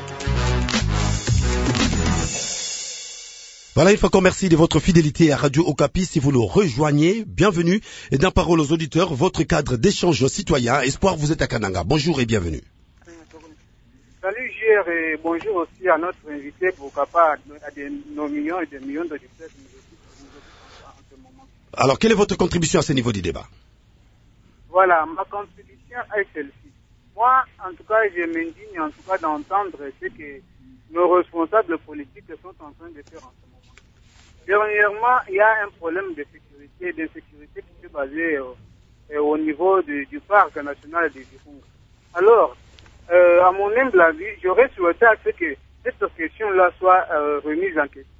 Voilà, une fois encore, merci de votre fidélité à Radio Okapi. Si vous nous rejoignez, bienvenue. Et d'un parole aux auditeurs, votre cadre d'échange citoyen. Espoir, vous êtes à Kananga. Bonjour et bienvenue. Salut J R et bonjour aussi à notre invité Bokapa, à des, nos millions et des millions d'auditeurs qui nous écoutent en ce moment. Alors, quelle est votre contribution à ce niveau du débat? Voilà, ma contribution est celle-ci. Moi, en tout cas, je m'indigne en tout cas d'entendre ce que nos responsables politiques sont en train de faire en ce moment. Dernièrement, il y a un problème de sécurité, d'insécurité qui s'est basé euh, au niveau du, du parc national de Virunga. Alors, Euh, à mon humble avis, j'aurais souhaité à ce que cette question-là soit euh, remise en question.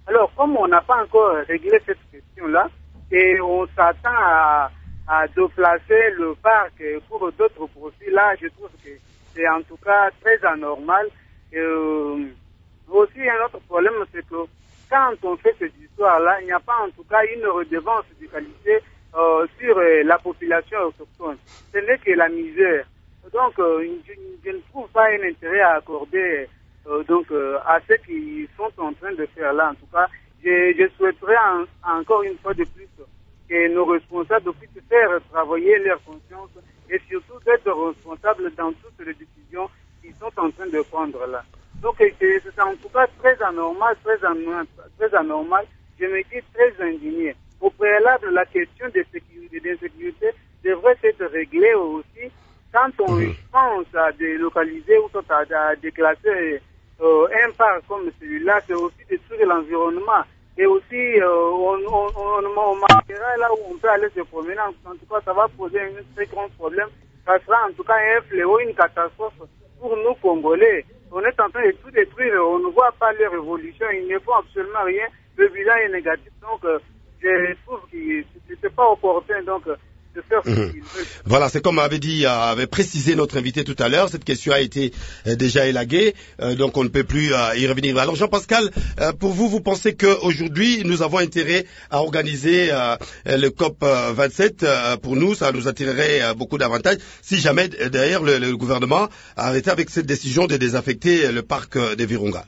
Alors, comme on n'a pas encore réglé cette question-là, et on s'attend à, à déplacer le parc pour d'autres profils, là, je trouve que c'est en tout cas très anormal. Euh, aussi, un autre problème, c'est que quand on fait cette histoire-là, il n'y a pas en tout cas une redevance de qualité euh, sur euh, la population autochtone. Ce n'est que la misère. Donc, euh, je, je ne trouve pas un intérêt à accorder euh, donc, euh, à ceux qui sont en train de faire là. En tout cas, je, je souhaiterais en, encore une fois de plus que nos responsables puissent faire travailler leur conscience et surtout d'être responsables dans toutes les décisions qu'ils sont en train de prendre là. Donc, c'est en tout cas très anormal, très anormal, très anormal. Je me dis très indigné. Au préalable, la question de sécurité, d'insécurité devrait être réglée aussi. Quand on mmh. pense à délocaliser ou à, à déclasser euh, un parc comme celui-là, c'est aussi détruire l'environnement. Et aussi, euh, on, on, on, on marquera là où on peut aller se promener. En tout cas, ça va poser un très grand problème. Ça sera en tout cas un fléau, une catastrophe pour nous Congolais. On est en train de tout détruire, on ne voit pas leur évolution, ils ne font absolument rien, le bilan est négatif, donc euh, je trouve que ce n'est pas opportun donc, de faire ce mmh. qu'ils veulent. Voilà, c'est comme avait dit, avait précisé notre invité tout à l'heure, cette question a été euh, déjà élaguée, euh, donc on ne peut plus euh, y revenir. Alors Jean-Pascal, euh, pour vous, vous pensez qu'aujourd'hui, nous avons intérêt à organiser euh, le COP vingt-sept, euh, pour nous, ça nous attirerait euh, beaucoup d'avantages, si jamais, d'ailleurs, le, le gouvernement a arrêté avec cette décision de désaffecter le parc euh, de Virunga.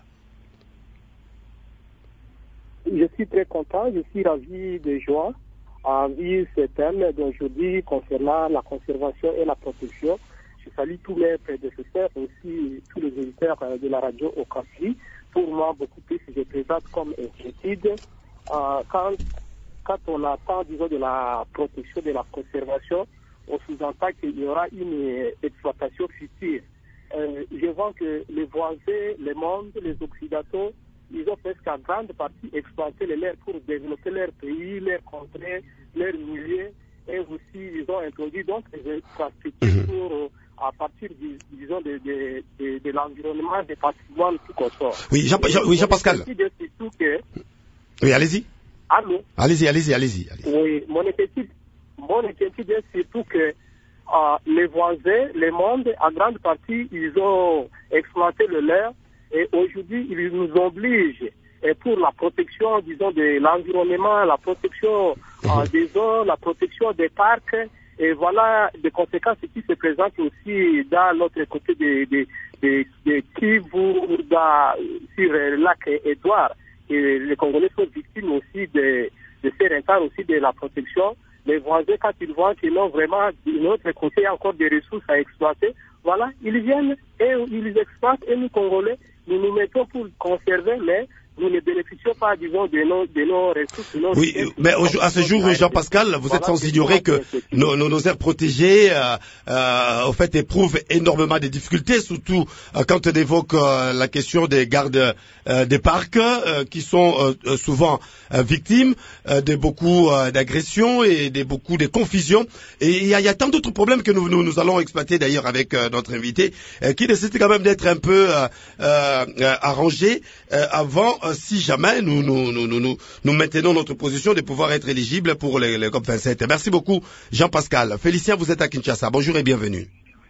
Je suis très content, je suis ravi de joie à vivre ce thème d'aujourd'hui concernant la conservation et la protection. Je salue tous mes prédécesseurs et aussi tous les auditeurs de la radio au Capi. Pour moi, beaucoup plus, je présente comme inquiétude. Euh, quand, quand on attend, disons, de la protection, de la conservation, on sous-entend qu'il y aura une exploitation future. Euh, je vois que les voisins, les mondes, les occidentaux, ils ont presque en grande partie exploité les mers pour développer leur pays, leur contrée, leur milieu, et aussi ils ont introduit donc des infrastructures pour, euh, à partir du, disons, de, de, de, de l'environnement, des patrimoines, tout consort. Oui, Jean, Jean, oui, Jean-Pascal. Que... Oui, allez-y. Allô? Allez-y, allez-y, allez-y. Allez oui, mon inquiétude, mon inquiétude est surtout que euh, les voisins, les mondes, en grande partie, ils ont exploité le leur. Et aujourd'hui, ils nous obligent, et pour la protection, disons, de l'environnement, la protection euh, des eaux, la protection des parcs, et voilà des conséquences qui se présentent aussi dans l'autre côté de, de, de, de Kivu, dans, sur le lac Édouard. Et les Congolais sont victimes aussi de, de ces retards aussi de la protection. Les voisins, quand ils voient qu'ils ont vraiment de notre côté encore des ressources à exploiter, voilà, ils viennent et ils exploitent, et nous, Congolais, nous nous mettons pour conserver, mais nous ne bénéficions pas, disons, de nos, de nos ressources. De nos oui, ressources, mais au, à ce jour, Jean-Pascal, vous voilà, êtes sans ignorer que nos, nos, nos aires protégées, euh, euh, en fait, éprouvent énormément de difficultés, surtout euh, quand on évoque euh, la question des gardes euh, des parcs, euh, qui sont euh, souvent euh, victimes euh, de beaucoup euh, d'agressions et de beaucoup de confusions. Et il y a, y a tant d'autres problèmes que nous, nous, nous allons exploiter d'ailleurs avec euh, notre invité, euh, qui nécessitent quand même d'être un peu euh, euh, arrangés euh, avant euh, si jamais nous nous, nous, nous, nous, nous maintenons notre position de pouvoir être éligibles pour les, les COP vingt-sept. Merci beaucoup, Jean-Pascal. Félicien, vous êtes à Kinshasa. Bonjour et bienvenue.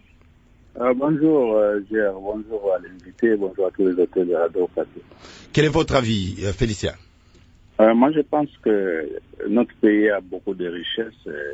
Euh, bonjour, euh, Gérard. Bonjour à l'invité. Bonjour à tous les auteurs de Radio Capi. Quel est votre avis, euh, Félicien? euh, Moi, je pense que notre pays a beaucoup de richesses euh,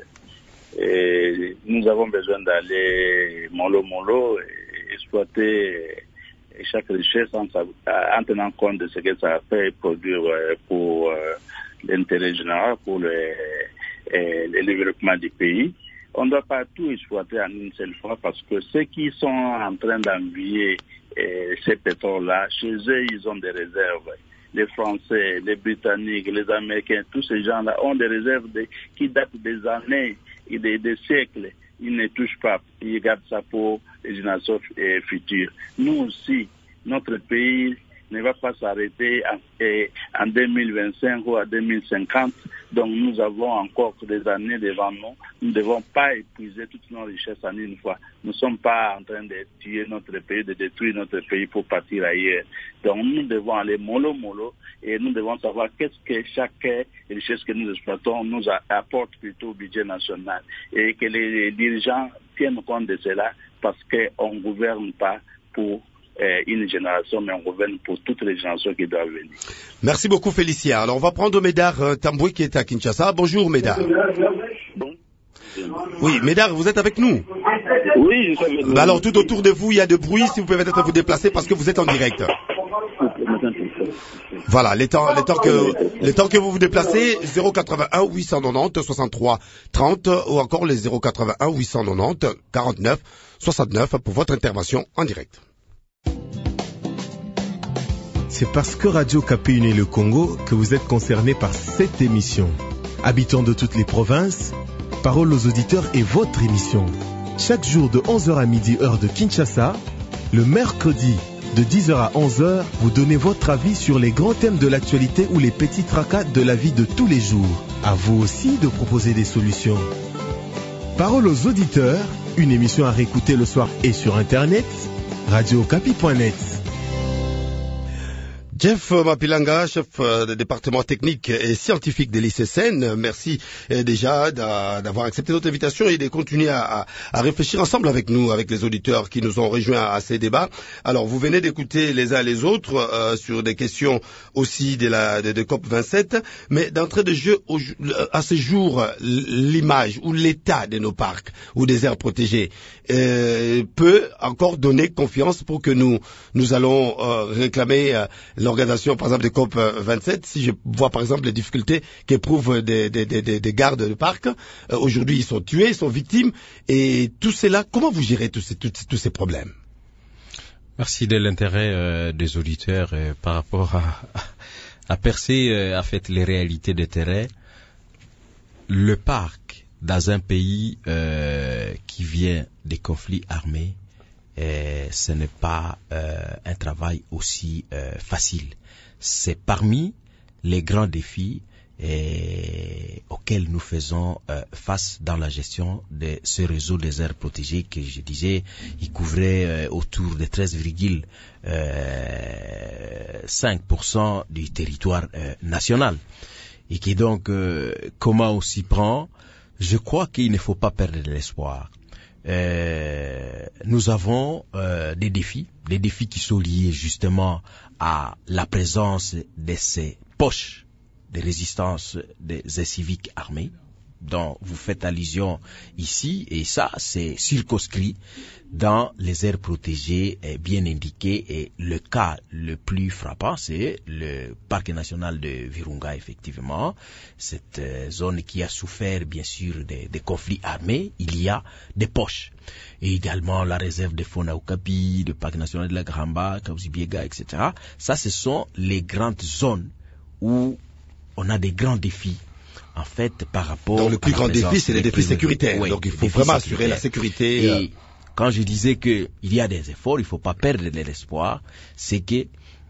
et nous avons besoin d'aller mollo-mollo et exploiter chaque richesse en, en tenant compte de ce que ça fait produire pour euh, l'intérêt général, pour le, euh, le développement du pays. On ne doit pas tout exploiter en une seule fois parce que ceux qui sont en train d'envier euh, ces pétroles-là, chez eux, ils ont des réserves. Les Français, les Britanniques, les Américains, tous ces gens-là ont des réserves de, qui datent des années et des, des siècles. Ils ne touchent pas. Ils gardent ça pour les générations futures. Nous aussi, notre pays ne va pas s'arrêter en, en deux mille vingt-cinq ou à deux mille cinquante. Donc nous avons encore des années devant nous. Nous ne devons pas épuiser toutes nos richesses en une fois. Nous ne sommes pas en train de tuer notre pays, de détruire notre pays pour partir ailleurs. Donc nous devons aller mollo mollo et nous devons savoir qu'est-ce que chaque richesse que nous exploitons nous apporte plutôt au budget national. Et que les dirigeants tiennent compte de cela parce qu'on ne gouverne pas pour une génération, mais on gouverne pour toutes les générations qui doivent venir. Merci beaucoup, Félicia. Alors, on va prendre Médard euh, Tamboui qui est à Kinshasa. Bonjour, Médard. Bon. Oui, Médard, vous êtes avec nous? Oui, je suis avec vous. Bah alors, tout autour de vous, il y a de bruit. Si vous pouvez peut-être vous déplacer parce que vous êtes en direct. Voilà, les temps, les temps que, les temps que vous vous déplacez, zéro quatre-vingt-un huit cent quatre-vingt-dix soixante-trois trente ou encore les zéro quatre-vingt-un huit cent quatre-vingt-dix quarante-neuf soixante-neuf pour votre intervention en direct. C'est parce que Radio Okapi unit le Congo que vous êtes concerné par cette émission. Habitants de toutes les provinces, Parole aux auditeurs est votre émission. Chaque jour de onze heures à midi, heure de Kinshasa, le mercredi de dix heures à onze heures, vous donnez votre avis sur les grands thèmes de l'actualité ou les petits tracas de la vie de tous les jours. À vous aussi de proposer des solutions. Parole aux auditeurs, une émission à réécouter le soir et sur Internet, radio okapi point net. Jeff Mapilanga, chef de département technique et scientifique de l'I C S N, merci déjà d'avoir accepté notre invitation et de continuer à, à, à réfléchir ensemble avec nous, avec les auditeurs qui nous ont rejoints à, à ces débats. Alors, vous venez d'écouter les uns les autres euh, sur des questions aussi de la de, de COP vingt-sept, mais d'entrée de jeu au, à ce jour, l'image ou l'état de nos parcs ou des aires protégées euh, peut encore donner confiance pour que nous nous allons euh, réclamer euh, l'organisation, par exemple, de COP vingt-sept, si je vois, par exemple, les difficultés qu'éprouvent des, des, des, des gardes de parc, euh, aujourd'hui, ils sont tués, ils sont victimes, et tout cela, comment vous gérez tous ces, tous, tous ces problèmes? Merci de l'intérêt euh, des auditeurs euh, par rapport à, à percer, euh, en fait, les réalités de terrain. Le parc, dans un pays euh, qui vient des conflits armés, Et ce n'est pas euh, un travail aussi euh, facile. C'est parmi les grands défis et, auxquels nous faisons euh, face dans la gestion de ce réseau des aires protégées que je disais, il couvrait euh, autour de treize virgule cinq pour cent du territoire euh, national. Et qui donc, euh, comment on s'y prend? Je crois qu'il ne faut pas perdre de l'espoir. Euh, nous avons euh, des défis, des défis qui sont liés justement à la présence de ces poches de résistance des civiques armés dont vous faites allusion ici, et ça c'est circonscrit dans les aires protégées bien indiquées, et le cas le plus frappant c'est le parc national de Virunga, effectivement, cette zone qui a souffert bien sûr des, des conflits armés. Il y a des poches, et également la réserve de fauna Okapi, le parc national de la Gramba, Kauzibiega, et cetera. Ça, ce sont les grandes zones où on a des grands défis. En fait, par rapport Donc, le plus grand défi, c'est les défis sécuritaires. Oui, donc, il faut vraiment assurer la sécurité. Et euh... quand je disais que il y a des efforts, il ne faut pas perdre de l'espoir. C'est que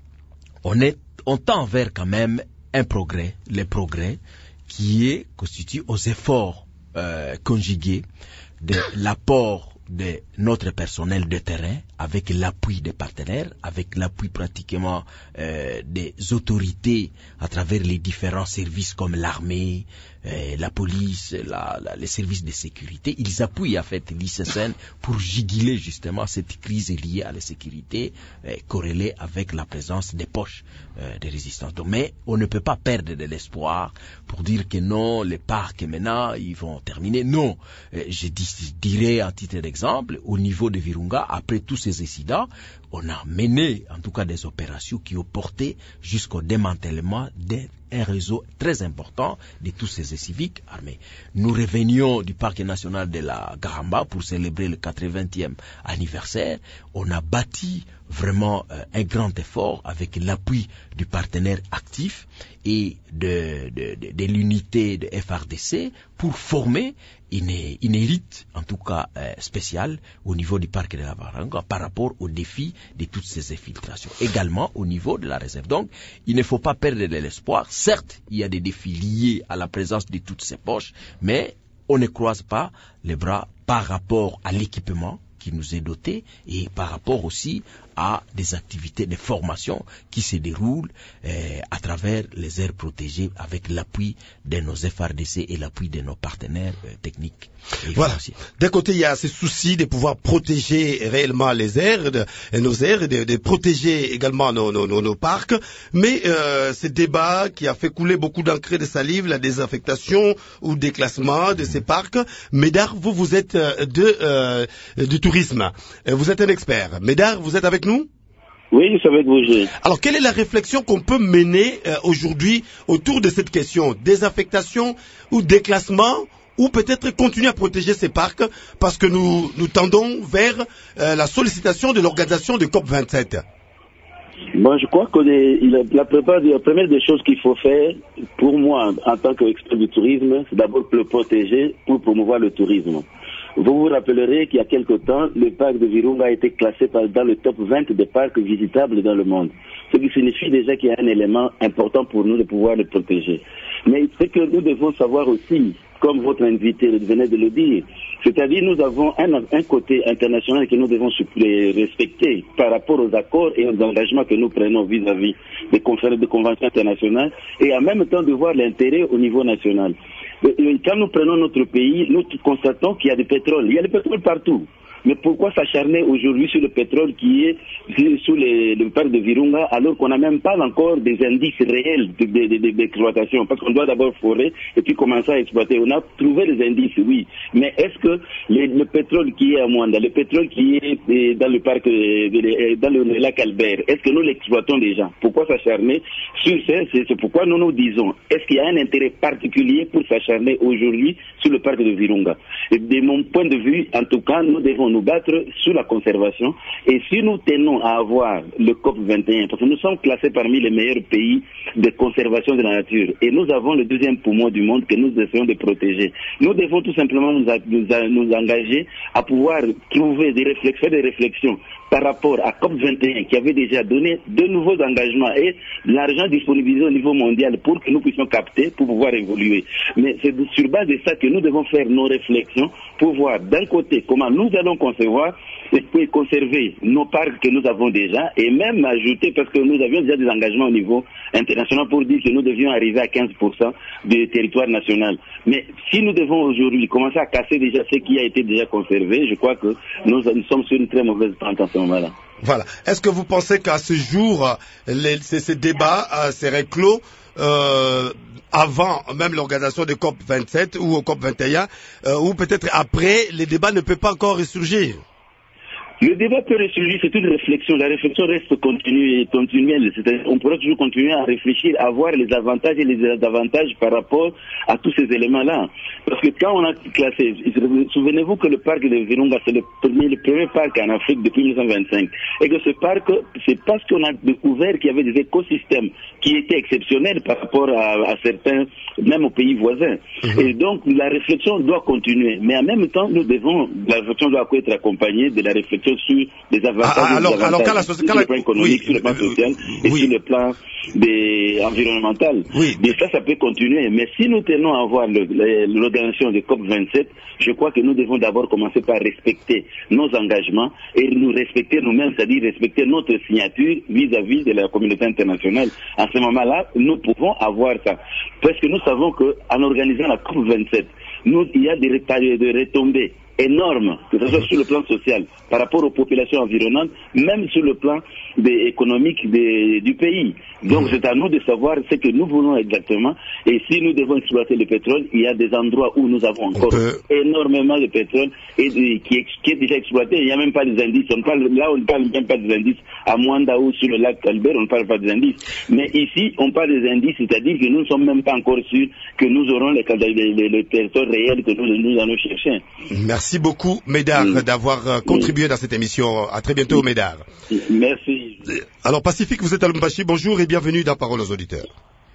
on est, on tend vers quand même un progrès, le progrès qui est constitué aux efforts euh, conjugués de l'apport de notre personnel de terrain, avec l'appui des partenaires, avec l'appui pratiquement euh, des autorités à travers les différents services comme l'armée, euh, la police, la, la, les services de sécurité. Ils appuient en fait l'I C S N pour juguler justement cette crise liée à la sécurité, euh, corrélée avec la présence des poches euh, de résistance. Donc, mais on ne peut pas perdre de l'espoir pour dire que non, les parcs maintenant ils vont terminer. Non, euh, je, dis, je dirais en titre d'exemple, Exemple, au niveau de Virunga, après tous ces incidents, on a mené en tout cas des opérations qui ont porté jusqu'au démantèlement d'un réseau très important de tous ces civiques armés. Nous revenions du parc national de la Garamba pour célébrer le quatre-vingtième anniversaire. On a bâti vraiment euh, un grand effort avec l'appui du partenaire actif et de, de, de, de l'unité de F R D C pour former une, une élite, en tout cas euh, spéciale, au niveau du parc de la Garamba par rapport aux défis de toutes ces infiltrations. Également au niveau de la réserve. Donc, il ne faut pas perdre de l'espoir. Certes, il y a des défis liés à la présence de toutes ces poches, mais on ne croise pas les bras par rapport à l'équipement qui nous est doté et par rapport aussi à des activités de formation qui se déroulent euh, à travers les aires protégées avec l'appui de nos F R D C et l'appui de nos partenaires euh, techniques. Voilà. D'un côté, il y a ce souci de pouvoir protéger réellement les aires, de, nos aires, de, de protéger également nos, nos, nos, nos parcs. Mais euh, ce débat qui a fait couler beaucoup d'encre et de salive, la désaffectation ou déclassement de ces parcs. Médard, vous, vous êtes de, euh, du tourisme. Vous êtes un expert. Médard, vous êtes avec nous? Oui, je suis avec vous. Je... Alors, quelle est la réflexion qu'on peut mener euh, aujourd'hui autour de cette question? Désaffectation ou déclassement? Ou peut-être continuer à protéger ces parcs parce que nous, nous tendons vers euh, la sollicitation de l'organisation de COP vingt-sept. Bon, je crois que les, la, la, plupart, la première des choses qu'il faut faire, pour moi, en tant qu'expert du tourisme, c'est d'abord le protéger pour promouvoir le tourisme. Vous vous rappellerez qu'il y a quelque temps, le parc de Virunga a été classé dans le top vingt des parcs visitables dans le monde. Ce qui signifie déjà qu'il y a un élément important pour nous de pouvoir le protéger. Mais ce que nous devons savoir aussi, comme votre invité venait de le dire, c'est-à-dire nous avons un, un côté international que nous devons respecter par rapport aux accords et aux engagements que nous prenons vis-à-vis des conférences de conventions internationales et en même temps de voir l'intérêt au niveau national. Quand nous prenons notre pays, nous constatons qu'il y a du pétrole. Il y a du pétrole partout. Mais pourquoi s'acharner aujourd'hui sur le pétrole qui est sous les, le parc de Virunga alors qu'on n'a même pas encore des indices réels d'exploitation? De, de, de, parce qu'on doit d'abord forer et puis commencer à exploiter. On a trouvé des indices, oui. Mais est-ce que les, le pétrole qui est à Mwanda, le pétrole qui est dans le parc, dans le lac Albert, est-ce que nous l'exploitons déjà? Pourquoi s'acharner sur ça? C'est pourquoi nous nous disons, est-ce qu'il y a un intérêt particulier pour s'acharner aujourd'hui sur le parc de Virunga? Et de mon point de vue, en tout cas, nous devons nous battre sur la conservation. Et si nous tenons à avoir le COP vingt et un, parce que nous sommes classés parmi les meilleurs pays de conservation de la nature, et nous avons le deuxième poumon du monde que nous essayons de protéger, nous devons tout simplement nous, a, nous, a, nous engager à pouvoir trouver des réflexions, des réflexions par rapport à COP vingt et un qui avait déjà donné de nouveaux engagements et l'argent disponibilisé au niveau mondial pour que nous puissions capter, pour pouvoir évoluer. Mais c'est sur base de ça que nous devons faire nos réflexions pour voir d'un côté comment nous allons concevoir et conserver nos parcs que nous avons déjà et même ajouter, parce que nous avions déjà des engagements au niveau international pour dire que nous devions arriver à quinze pour cent du territoire national. Mais si nous devons aujourd'hui commencer à casser déjà ce qui a été déjà conservé, je crois que nous, nous sommes sur une très mauvaise pente en ce moment-là. Voilà. Est-ce que vous pensez qu'à ce jour, les, ces, ces débats euh, seraient clos euh, avant même l'organisation de COP vingt-sept ou au COP vingt et un, euh, ou peut-être après, les débats ne peuvent pas encore ressurgir? Le débat peut ressurgir, c'est une réflexion. La réflexion reste continue et continuelle. On pourrait toujours continuer à réfléchir, à voir les avantages et les désavantages par rapport à tous ces éléments-là. Parce que quand on a classé, souvenez-vous que le parc de Virunga, c'est le premier, le premier parc en Afrique depuis mille neuf cent vingt-cinq. Et que ce parc, c'est parce qu'on a découvert qu'il y avait des écosystèmes qui étaient exceptionnels par rapport à, à certains, même aux pays voisins. Mmh. Et donc, la réflexion doit continuer. Mais en même temps, nous devons, la réflexion doit être accompagnée de la réflexion sur les avantages, ah, alors, des avantages alors, quand la, sur quand le la, plan économique, oui, sur le plan social et oui. sur le plan des, environnemental. Oui. Et ça, ça peut continuer. Mais si nous tenons à voir l'organisation de COP vingt-sept, je crois que nous devons d'abord commencer par respecter nos engagements et nous respecter nous-mêmes, c'est-à-dire respecter notre signature vis-à-vis de la communauté internationale. En ce moment-là, nous pouvons avoir ça. Parce que nous savons qu'en organisant la COP vingt-sept, nous, il y a des, des retombées énorme, que ce soit sur le plan social, par rapport aux populations environnantes, même sur le plan des, économique des, du pays. Donc mmh. c'est à nous de savoir ce que nous voulons exactement. Et si nous devons exploiter le pétrole, il y a des endroits où nous avons encore peut... énormément de pétrole et de, qui, est, qui est déjà exploité. Il n'y a même pas des indices. On parle, là, on ne parle même pas des indices. À Mwanda ou sur le lac Albert, on ne parle pas des indices. Mais ici, on parle des indices, c'est-à-dire que nous ne sommes même pas encore sûrs que nous aurons les, les, les, les territoires réels que nous, nous allons chercher. Merci. Merci beaucoup, Médard, mmh. d'avoir euh, contribué mmh. dans cette émission. À très bientôt, mmh. Médard. Merci. Alors, Pacifique, vous êtes à Lumbashi. Bonjour et bienvenue dans Parole aux auditeurs.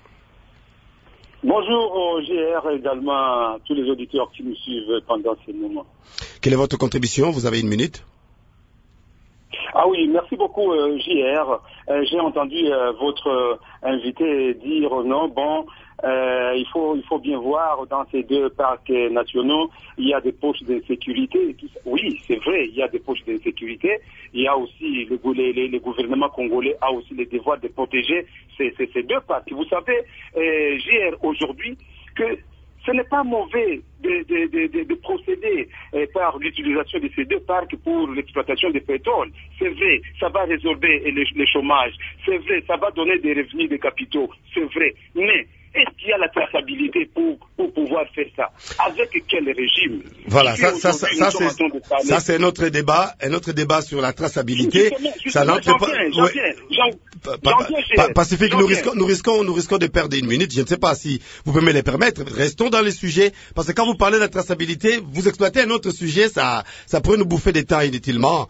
Bonjour au G R et également à tous les auditeurs qui nous suivent pendant ce moment. Quelle est votre contribution? Vous avez une minute. Ah oui, merci beaucoup euh, J R. Euh, j'ai entendu euh, votre euh, invité dire non, bon, euh, il faut il faut bien voir dans ces deux parcs nationaux, il y a des poches de sécurité. Tout ça. Oui, c'est vrai, il y a des poches de sécurité. Il y a aussi le, le, le gouvernement congolais a aussi le devoir de protéger ces, ces, ces deux parcs. Vous savez, euh, J R aujourd'hui que ce n'est pas mauvais de, de, de, de, de procéder euh, par l'utilisation de ces deux parcs pour l'exploitation du pétrole. C'est vrai, ça va résorber le, le chômage. C'est vrai, ça va donner des revenus de capitaux. C'est vrai. Mais est-ce qu'il y a la traçabilité pour, pour pouvoir faire ça? Avec quel régime? Voilà, ça, ça, ça, ça, c'est, ça c'est notre débat, un autre débat sur la traçabilité. Justement, justement, ça n'entre pas. J'en viens, j'en viens. Pacifique, nous risquons, nous risquons, nous risquons de perdre une minute. Je ne sais pas si vous pouvez me les permettre. Restons dans les sujets, parce que quand vous parlez de la traçabilité, vous exploitez un autre sujet, ça, ça pourrait nous bouffer des temps inutilement.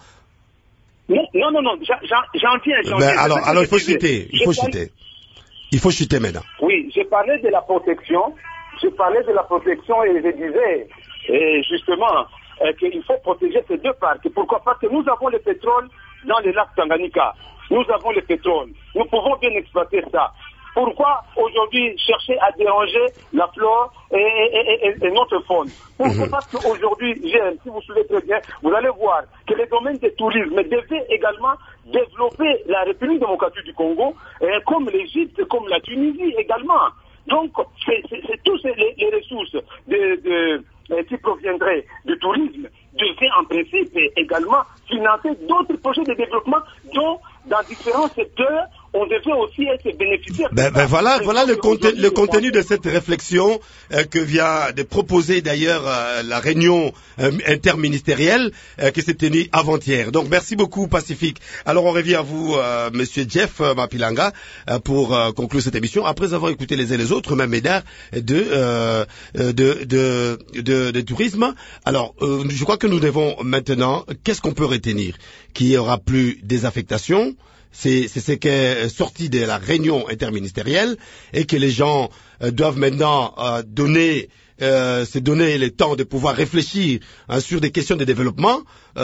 Non, non, non, non, j'en viens, j'en viens. Alors, alors il faut chuter, il faut chuter. Il faut chuter maintenant. Oui, j'ai parlé de la protection, je parlais de la protection et je disais, et justement, euh, qu'il faut protéger ces deux parcs. Pourquoi? Parce que nous avons le pétrole dans les lacs Tanganyika. Nous avons le pétrole. Nous pouvons bien exploiter ça. Pourquoi aujourd'hui chercher à déranger la flore et, et, et, et notre faune? Pourquoi? Parce qu'aujourd'hui, si vous vous souvenez très bien, vous allez voir que les domaines du tourisme devaient également développer la République démocratique du Congo, et comme l'Égypte, comme la Tunisie également. Donc, c'est, c'est, c'est tous les, les ressources de, de, qui proviendraient du tourisme devaient en principe également financer d'autres projets de développement dont dans différents secteurs on devait aussi être bénéficiaire. Ben, ben voilà, voilà le, contenu, le contenu de cette réflexion euh, que vient de proposer d'ailleurs euh, la réunion euh, interministérielle euh, qui s'est tenue avant-hier. Donc merci beaucoup Pacifique. Alors on revient à vous, euh, Monsieur Jeff euh, Mapilanga, euh, pour euh, conclure cette émission après avoir écouté les uns et les autres, même Médard, de, euh, de, de, de, de tourisme. Alors euh, je crois que nous devons maintenant, qu'est-ce qu'on peut retenir? Qu'il n'y aura plus désaffectation. C'est ce qui est sorti de la réunion interministérielle et que les gens euh, doivent maintenant euh, donner, euh, se donner le temps de pouvoir réfléchir hein, sur des questions de développement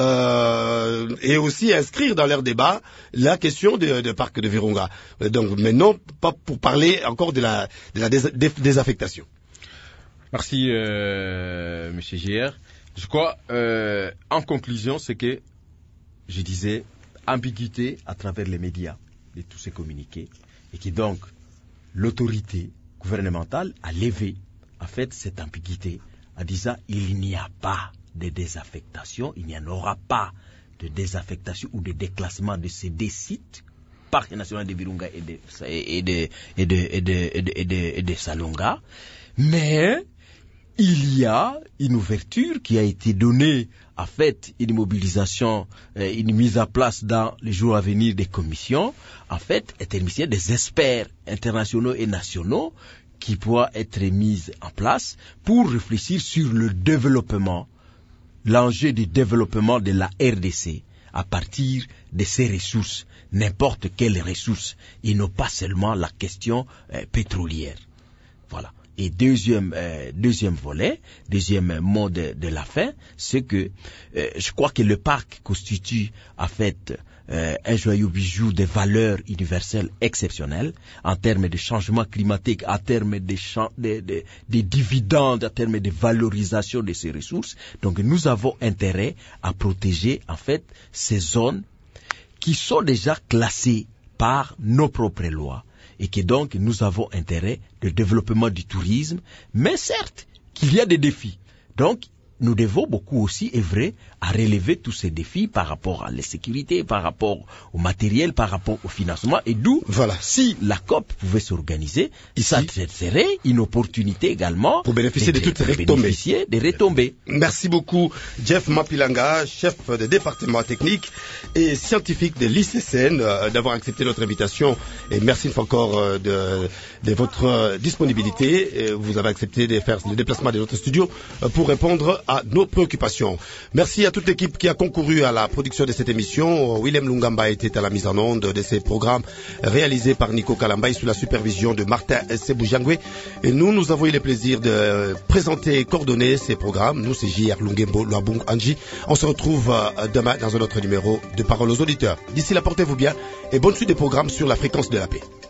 euh, et aussi inscrire dans leur débat la question de, de parc de Virunga. Donc maintenant, pas pour parler encore de la, de la dés, dés, désaffectation. Merci, euh, Monsieur J R. Je crois, euh, en conclusion, c'est que je disais ambiguïté à travers les médias de tous ces communiqués et qui donc l'autorité gouvernementale a levé en fait cette ambiguïté en disant il n'y a pas de désaffectation, il n'y en aura pas de désaffectation ou de déclassement de ces deux sites, parc national de Virunga et de, et de, et de, et de, et de, et de, et de Salonga, mais il y a une ouverture qui a été donnée, en fait, une mobilisation, euh, une mise en place dans les jours à venir des commissions, en fait, interministérielles, des experts internationaux et nationaux qui pourraient être mises en place pour réfléchir sur le développement, l'enjeu du développement de la R D C à partir de ces ressources, n'importe quelles ressources, et non pas seulement la question euh, pétrolière. Voilà. Et deuxième euh, deuxième volet, deuxième mot de, de la fin, c'est que euh, je crois que le parc constitue en fait euh, un joyau bijou de valeurs universelles exceptionnelles en termes de changement climatique, en termes de, de, de, de dividendes, en termes de valorisation de ces ressources. Donc nous avons intérêt à protéger en fait ces zones qui sont déjà classées par nos propres lois. Et que donc nous avons intérêt de développement du tourisme, mais certes qu'il y a des défis. Donc nous devons beaucoup aussi œuvrer à relever tous ces défis par rapport à la sécurité, par rapport au matériel, par rapport au financement. Et d'où, voilà. Si la C O P pouvait s'organiser, ça serait une opportunité également pour bénéficier de, de toutes ces retombées. Des retombées. Merci beaucoup, Jeff Mapilanga, chef de département technique et scientifique de l'I C C N, euh, d'avoir accepté notre invitation. Et merci une fois encore euh, de, de votre euh, disponibilité. Et vous avez accepté de faire le déplacement de notre studio euh, pour répondre à nos préoccupations. Merci à toute l'équipe qui a concouru à la production de cette émission. Willem Lungamba était à la mise en onde de ces programmes réalisés par Nico Kalambay sous la supervision de Martin Seboujangwe. Et nous, nous avons eu le plaisir de présenter et coordonner ces programmes. Nous, c'est J R Lungembo Loabung Anji. On se retrouve demain dans un autre numéro de Parole aux auditeurs. D'ici là, portez-vous bien et bonne suite des programmes sur la fréquence de la paix.